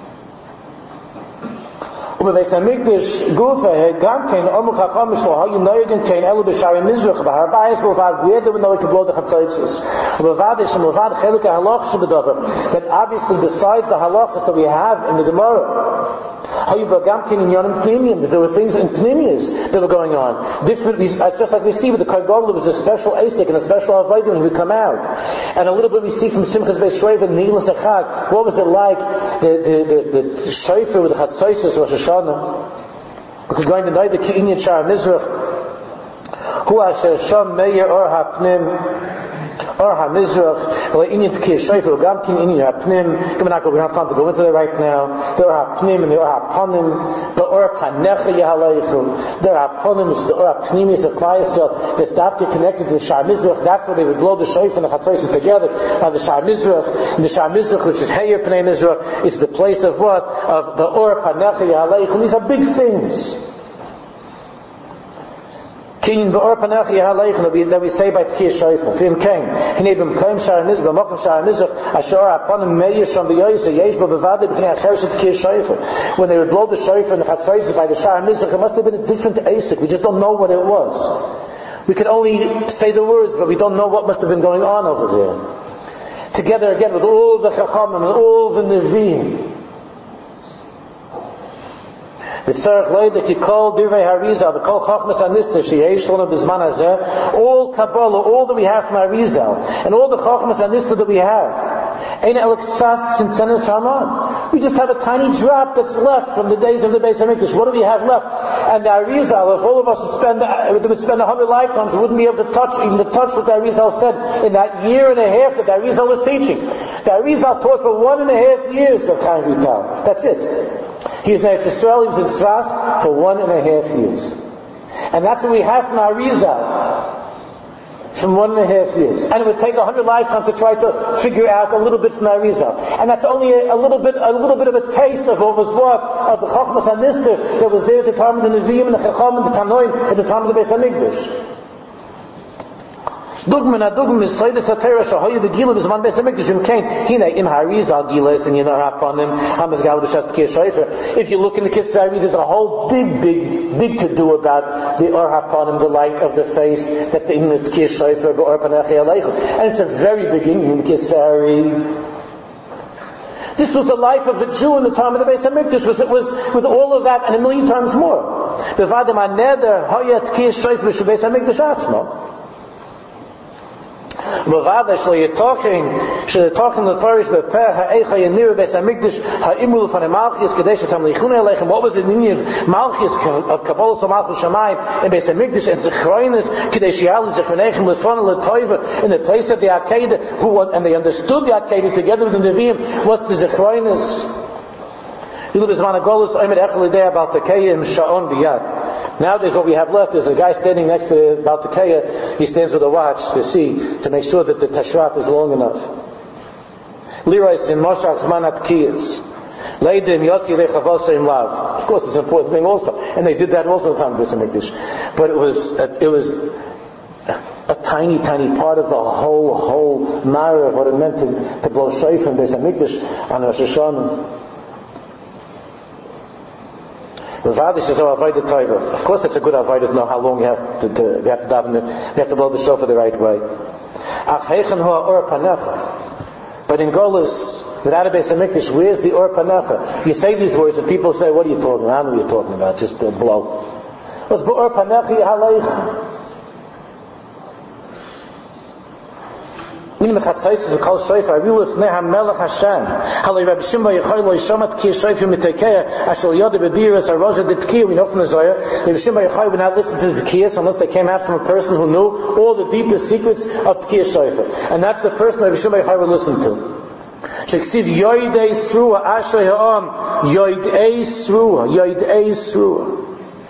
[SPEAKER 2] Und the Beis Hamikdash Gufa had gone kein Omu Chacham Shlo Ha Yunoyegen kein Elu B'Shari Mizrach B'Har Bayis B'Vad where there were no to blow the Chatzoitzis. Und B'Vad is and B'Vad Chelik HaHalach Shebedova. That obviously besides the halachas that we have in the Gemara, that there were things in Pnimius that were going on. Different, it's just like we see with the Kohen Gadol, there was a special Asik and a special Avodah when we come out. And a little bit we see from Simchas Beis Shreiv and Nilas Echad. What was it like? The the the, the Shofar with the Chatzoitzis Rosh Hashanah. We could go into the night the Ki'inyan Shar Mizrach. Hu Asher Sham Meir Or HaPnim. Or HaMizrach, or Inyan Tkiyah Shoifer, Gamkin Inyan HaPnim. We don't have time to go into that right now. The Or HaPnim and the Or HaPanim, the Or Panecha Yehaleichu. The Or HaPanim is the Or HaPnim is the Klai Yisrael. The staff get connected to the Shar Mizrach. That's where they would blow the Shoifer and the Chatzoitzis together. By the Shar Mizrach, and the Shar Mizrach, which is Heyer Pnei Mizrach, is the place of what? Of the Or Panecha Yehaleichu. These are big things. Kinyan b'or panach yehaleichen that we say by Tkiyah Shoifer. V'im kein hinei b'mkoim shar mizrach b'mokim shar mizrach asher aponim meir sham b'yoyse yesh bo b'vadei b'chnei acheres Tkiyah Shoifer. When they would blow the Shoifer and the Chatzoitzis by the shar mizrach, it must have been a different asik. We just don't know what it was. We could only say the words, but we don't know what must have been going on over there. Together again with all the Chachamim and all the Nevi'im. The tzarech loyde ki kol divrei Harizal, the kol chachmas anistar sheyesh lana b'zman hazeh, all Kabbalah, all that we have from Harizal, and all the chachmas anistar that we have, ein el ktsas tzinsenes haman. We just have a tiny drop that's left from the days of the Beis Hamikdash. What do we have left? And the Harizal, if all of us would spend, would spend a hundred lifetimes, we wouldn't be able to touch, even to touch what the Harizal said in that year and a half that the Harizal was teaching. The Harizal taught for one and a half years of Chaim Vital. That's it. He was in Eretz Yisrael, he was in Tzfas for one and a half years. And that's what we have from Arizal. From one and a half years. And it would take a hundred lifetimes to try to figure out a little bit from Arizal. And that's only a, a little bit a little bit of a taste of what was what? Of the Chachmas HaNistar that was there at the time of the Nevi'im and the Chacham and the Tanoim at the time of the Beis HaMikdash. Dugman adugm is Seides HaTorah Shahoyu the Gila B'Zman Beis HaMikdash Im Kain Hine Im Harizal Gilas and Yinar HaPanim Hamas Gal B'Shas Tkiyah Shoifer. If you look in the Kisvei, there's a whole big, big, big to do about the Or HaPanim, the light of the face. That's the Inyan Tkiyah Shoifer B'Or Panech Yaleichu, and it's a very big Inyan in the Kisvei. This was the life of the Jew in the time of the Beis HaMikdash. Was it was with all of that and a million times more. B'Vadim HaNeder Hayat Tkiyah Shoifer B'Beis HaMikdash Atzmo. Bavada shlo yitochen, shlo yitochen lefarish bepeh ha'echa yenir Beis Hamikdash ha'imul fan Malchus kadesh tam lichun elechem. What was the meaning of Malchus of Kabbalah so Malchus Shamayim in Beis Hamikdash and Zechroinus kadesh yalu zechnechem lefan letoiva in the place of the Akedah, who and they understood the Akedah together with the Nevi'im. What's the Zechroinus? Nowadays what we have left is a guy standing next to Baal Tekeya. He stands with a watch to see, to make sure that the Tashrat is long enough. Lirais in Moshach Zman Atkiyas. Leidim Yotzi Rechavosayim Lav. Of course, it's an important thing also. And they did that also at the time of Beis Hamikdash. But it was, it was a tiny, tiny part of the whole, whole matter of what it meant to, to blow shofar in Beis Hamikdash on Rosh Hashanah. Of course, it's a good avodah to know how long you have to, to you have to daven, you have to blow the shofar the right way. Ach heichen hoa or panecha. But in Golus, without a Beis HaMikdash, where's the or panecha? You say these words and people say, what are you talking about? I don't know what you're talking about, just a blow. What's or panecha haleicha? Meaning mechatzais is a kol shayfa. I will if neha melech Hashem. Halei Rabbi Shimba Yechai lo yishomat ki shayfa mitekeya ashal yada bebiras aroja detkiya. We know from the Zohar, Rabbi Shimba Yechai would not listen to the tkiyas unless they came out from a person who knew all the deepest secrets of tkiyas shayfa, and that's the person Rabbi Shimba Yechai would listen to. Sheksiv yoidei srua ashrei ha'am yoidei srua yoidei srua.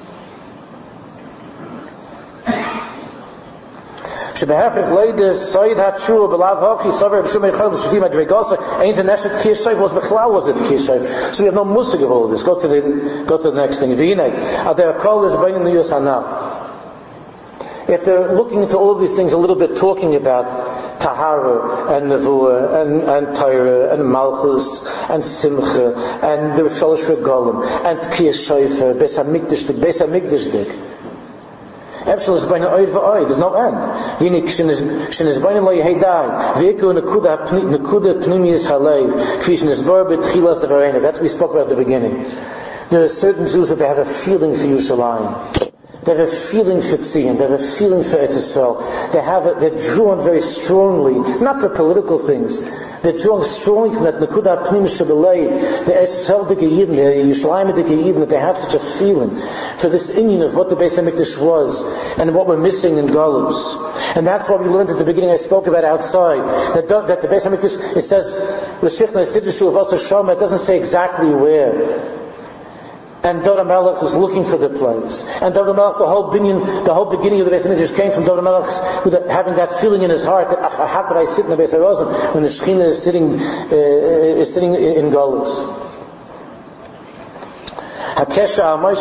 [SPEAKER 2] Shebehechik leidus soid hatrua belav hochi sover b'shum eichel l'shvim adregosa ain't a neshet tkiyas shayf was bechlal was it tkiyas shayf. So we have no musig of all of this. Go to the go to the next thing. V'hinei adei kol is bringing the yus hanam. After looking into all of these things a little bit, talking about Tahara and Nevuah and, and Torah and Malchus and Simcha and the Shalosh Regalim and Tkiyas Shayfa, Beis HaMikdash, the Beis HaMikdash dig. There's no end. That's what we spoke about at the beginning. There are certain Jews that they have a feeling for Yerushalayim. They have a feeling for Tzion. They have a feeling for Eretz Yisrael. They have a, they're drawn very strongly, not for political things. They're drawn strongly from that Nekuda Pnim Shabbalayv, the Eretz Yisrael Dike Yidin, the Yerushalayim Dike Yidin, that they have such a feeling for this inyan of what the Beis HaMikdash was and what we're missing in Galus. And that's what we learned at the beginning. I spoke about outside that, that the Beis HaMikdash, it says L'Shichna Sidushu Avos Shoma. It doesn't say exactly where. And Dor HaMelech was looking for the place. And Dor HaMelech, the whole beginning, the whole beginning of the Beis HaMikdash came from Dor HaMelech with a, having that feeling in his heart that how could I sit in the Beis HaRozim when the Shekhinah is sitting uh, is sitting in Galus. How each and every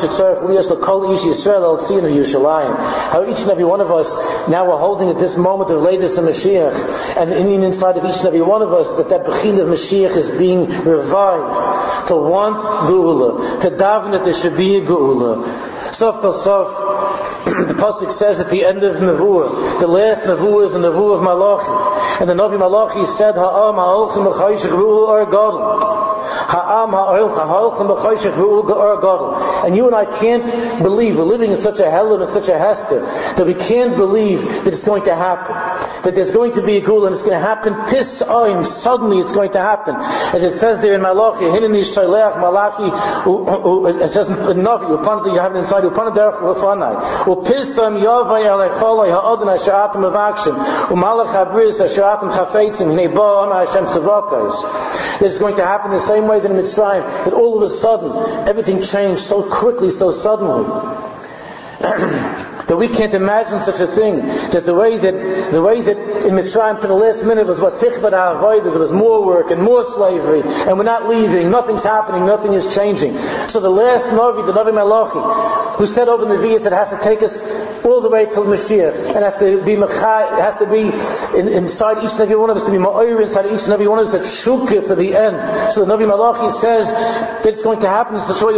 [SPEAKER 2] one of us now we're holding at this moment of latest in Mashiach, and in inside of each and every one of us that that bechin of Mashiach is being revived to want Geula, to daven that there should be a Geula. Sof kol sof, the pasuk says at the end of Nevuah, the last Nevuah is the Nevuah of Malachi, and the Navi Malachi said, Ha'am ha'olchim b'chayshich ru'u or gadol. Ha'am ha'olchim b'chayshich ru'u or gadol. And you and I can't believe, we're living in such a hell and such a hester, that we can't believe that it's going to happen. That there's going to be a Geula and it's going to happen pis oim, suddenly it's going to happen. As it says there in Malachi, Hineni Shaleach Malachi, it says in Navi, you have it inside, Upan derech lefanai. Upisam yavai alecholai ha'adon ha'sha'atim avakshim. Umalach habris ha'sha'atim chafetzim. Hinei bo'am ha'Hashem tzavakos. It's going to happen the same way that in Mitzrayim, that all of a sudden, everything changed so quickly, so suddenly. That we can't imagine such a thing. That the way that the way that in Mitzrayim to the last minute was what tichbad ha'avodah, there was more work and more slavery, and we're not leaving, nothing's happening, nothing is changing. So the last Navi, the Navi Malachi, who said over the Nevi'ah that it has to take us all the way till Mashiach, and has to be mechai, it has to be in, inside each and every one of us, to be ma'or inside each and every one of us, that shukah for the end. So the Navi Malachi says that it's going to happen in such a way,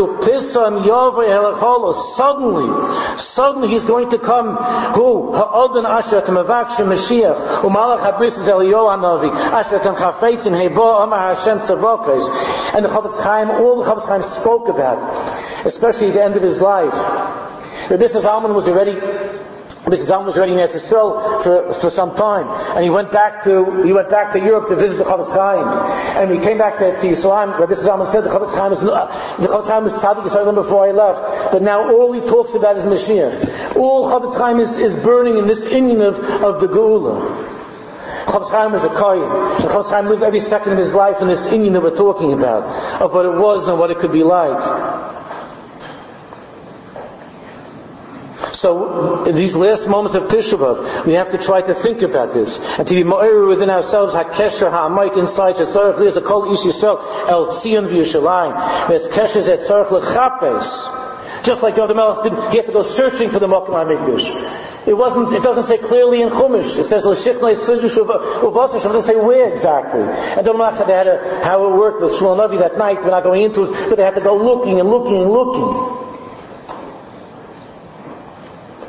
[SPEAKER 2] suddenly, suddenly he's going to come, who? Ha'odon asher t'mavakshim Mashiach, u'malach habris is Eliyahu hanavi, asher kan chafetzim, heibo amar Hashem tzavokos. And the Chavetz Chaim, all the Chavetz Chaim spoke about, especially at the end of his life. Rabbi Zalman was already Rabbi Zalman was already in Eretz Yisrael for, for some time, and he went back to he went back to Europe to visit the Chavetz Chaim, and he came back to, to Yerushalayim. Rabbi Zalman said the Chavetz Chaim was the Chavetz Chaim was tzaddik Yisrael before I left, but now all he talks about is Mashiach. All Chavetz Chaim is, is burning in this inyan of, of the Geula. Chavetz Chaim was a kohen, and Chavetz Chaim lived every second of his life in this inyan that we're talking about, of what it was and what it could be like. So, in these last moments of Tisha B'Av, we have to try to think about this, and to be ma'or within ourselves, ha'kesher ha'amayk inside, shetzarech li'ez kol ish Yisrael, el tzion v'Yerushalayim, v'es kesher shetzarech l'chapes. Just like David Melech didn't, he had to go searching for the Mokum HaMikdash. It wasn't, it doesn't say clearly in Chumash. It says, L'shichna Yisrael Uvasar, it doesn't say where exactly. And David Melech they had a, how it worked with Shmuel Navi that night, we're not going into it, but they had to go looking and looking and looking.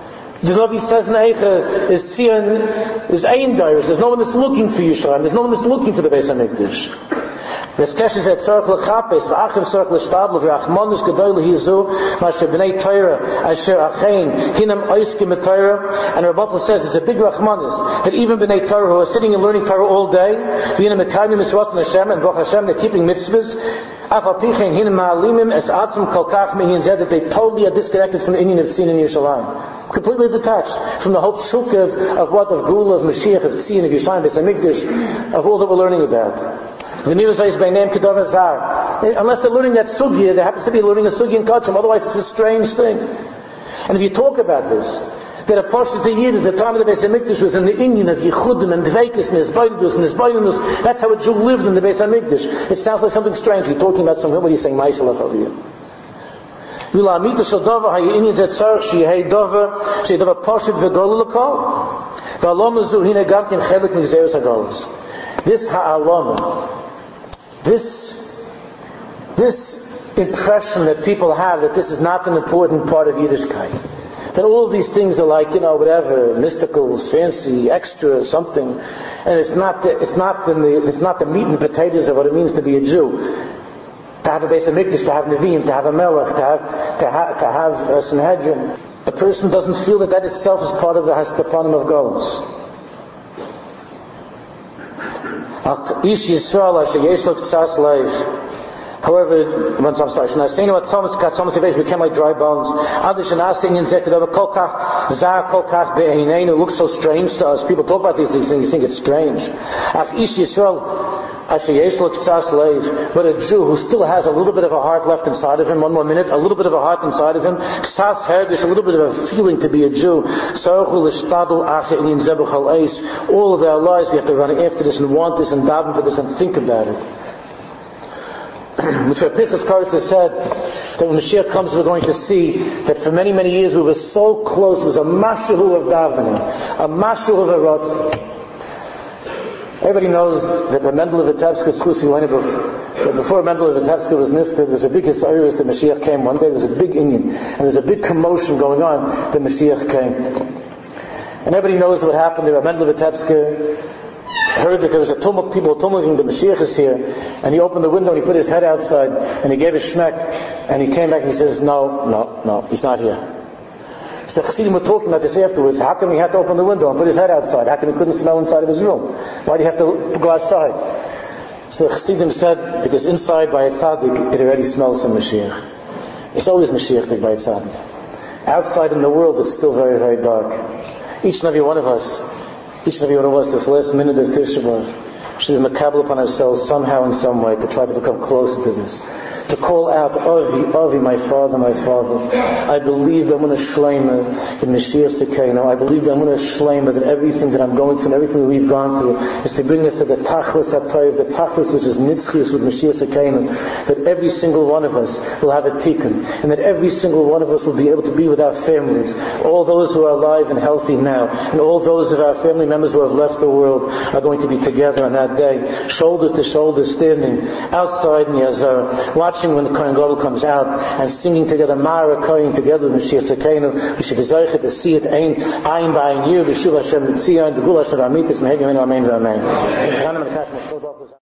[SPEAKER 2] The Navi says in Eicha is Sion is Ein Dairis. There's no one that's looking for Yerushalayim. There's no one that's looking for the Beis HaMikdash. V'eskesh is et tzorch l'chapes, v'achim tzorch l'shtadl, v'achmonus gedoyle hizu, masher b'nei Torah, asher achein, hinam oiskim Torah. And Rabbatel says it's a big rachmanis that even b'nei Torah who are sitting and learning Torah all day, v'hinam mekayim miswatzon Hashem, and Baruch Hashem, they're keeping mitzvahs, afal pichein hinam ma'alimim es atzim kol kach minyan zeh, that they totally are disconnected from the Inyan of Tzin in Yerushalayim. Completely detached from the whole shuk of, of what, of Gula, of Mashiach, of Tzin, of Yerushalayim, Beis HaMikdash, of all that we're learning about. Unless they're learning that sugya, they happen to be learning a sugya in Kachim, otherwise it's a strange thing. And if you talk about this, that a portion of the Yid at the time of the Beis HaMikdash was in the Inyan of Yichudim and Dveikis and Hisbaidus and Hisbaidus. That's how a Jew lived in the Beis HaMikdash. It sounds like something strange. You're talking about something, what are you saying? Ma'aselach over here. V'la amita shel dover ha'inyan zet tzarech sheyehei dover sheyeh dover poshut v'golu l'kol v'alom azu hine gam ken chelik migzeres ha'golos. This ha'alom, this, this impression that people have that this is not an important part of Yiddishkeit. That all of these things are like, you know, whatever, mysticals, fancy, extra, something, and it's not the, it's not the, it's not the meat and potatoes of what it means to be a Jew. To have a Beis HaMikdash, to have Nevi'im, to have a Melech, to have, to have, to have a Sanhedrin. A person doesn't feel that that itself is part of the Haskapanim of Golos. Ish Yisrael asher yesh lo k'tzas leiv. However, I'm sorry, Shnasenu at Thomas Kat Thomas Yvesh became like dry bones. Adish and Asin in Zekadova Kolkach Zar Kolkach Be'einenu looks so strange to us. People talk about these things and you think it's strange. Ach Ish Yisrael asher yesh lo k'tzas leiv. But a Jew who still has a little bit of a heart left inside of him, one more minute, a little bit of a heart inside of him, k'tzas hergish, a little bit of a feeling to be a Jew. Saruchu l'shtadl ache in zebuch al eis. All of our lives we have to run after this and want this and daven for this and think about it. Which Pinchas Koritz has said that when Mashiach comes we're going to see that for many, many years we were so close. It was a mashuhu of davening, a mashuhu of a rotz. Everybody knows that when Mendel of Vitebsk, before Mendel of Vitebsk was nifted, there was a big historian that Mashiach came one day. There was a big Inyan, and there was a big commotion going on that Mashiach came. And everybody knows what happened there. Mendel of Vitebsk heard that there was a tumult, people tumulting, the Mashiach is here, and he opened the window and he put his head outside and he gave a shmek, and he came back and he says, no, no, no, he's not here. So the Chassidim were talking about this afterwards. How come he had to open the window and put his head outside? How come he couldn't smell inside of his room? Why do you have to go outside? So the Chassidim said, because inside by a tzaddik, it already smells some Mashiach. It's always Mashiach by a tzaddik. Outside in the world, it's still very, very dark. Each and every one of us, Each and every one of us, this last minute of Tisha B'Av, should be makabel upon ourselves somehow in some way to try to become closer to this. To call out, Avi, Avi, my father, my father. I believe that I'm going to shleima in Mashiach Tzidkeinu. I believe that I'm going to shleima that everything that I'm going through and everything that we've gone through is to bring us to the Tachlis HaTayv, the Tachlis which is Nitzchius with Mashiach Tzidkeinu. That every single one of us will have a tikkun, and that every single one of us will be able to be with our families. All those who are alive and healthy now, and all those of our family members who have left the world are going to be together on that day, shoulder to shoulder, standing outside in Yazar, watching when the Kohen Gadol comes out and singing together, Mara Kohen together with Mashiach Tzidkeinu. We should be zeicher to see it ein ein by ein year, B'shuv Hashem Mitzion, B'gul Hashem Amitis, Me'egim Amen V'Amen.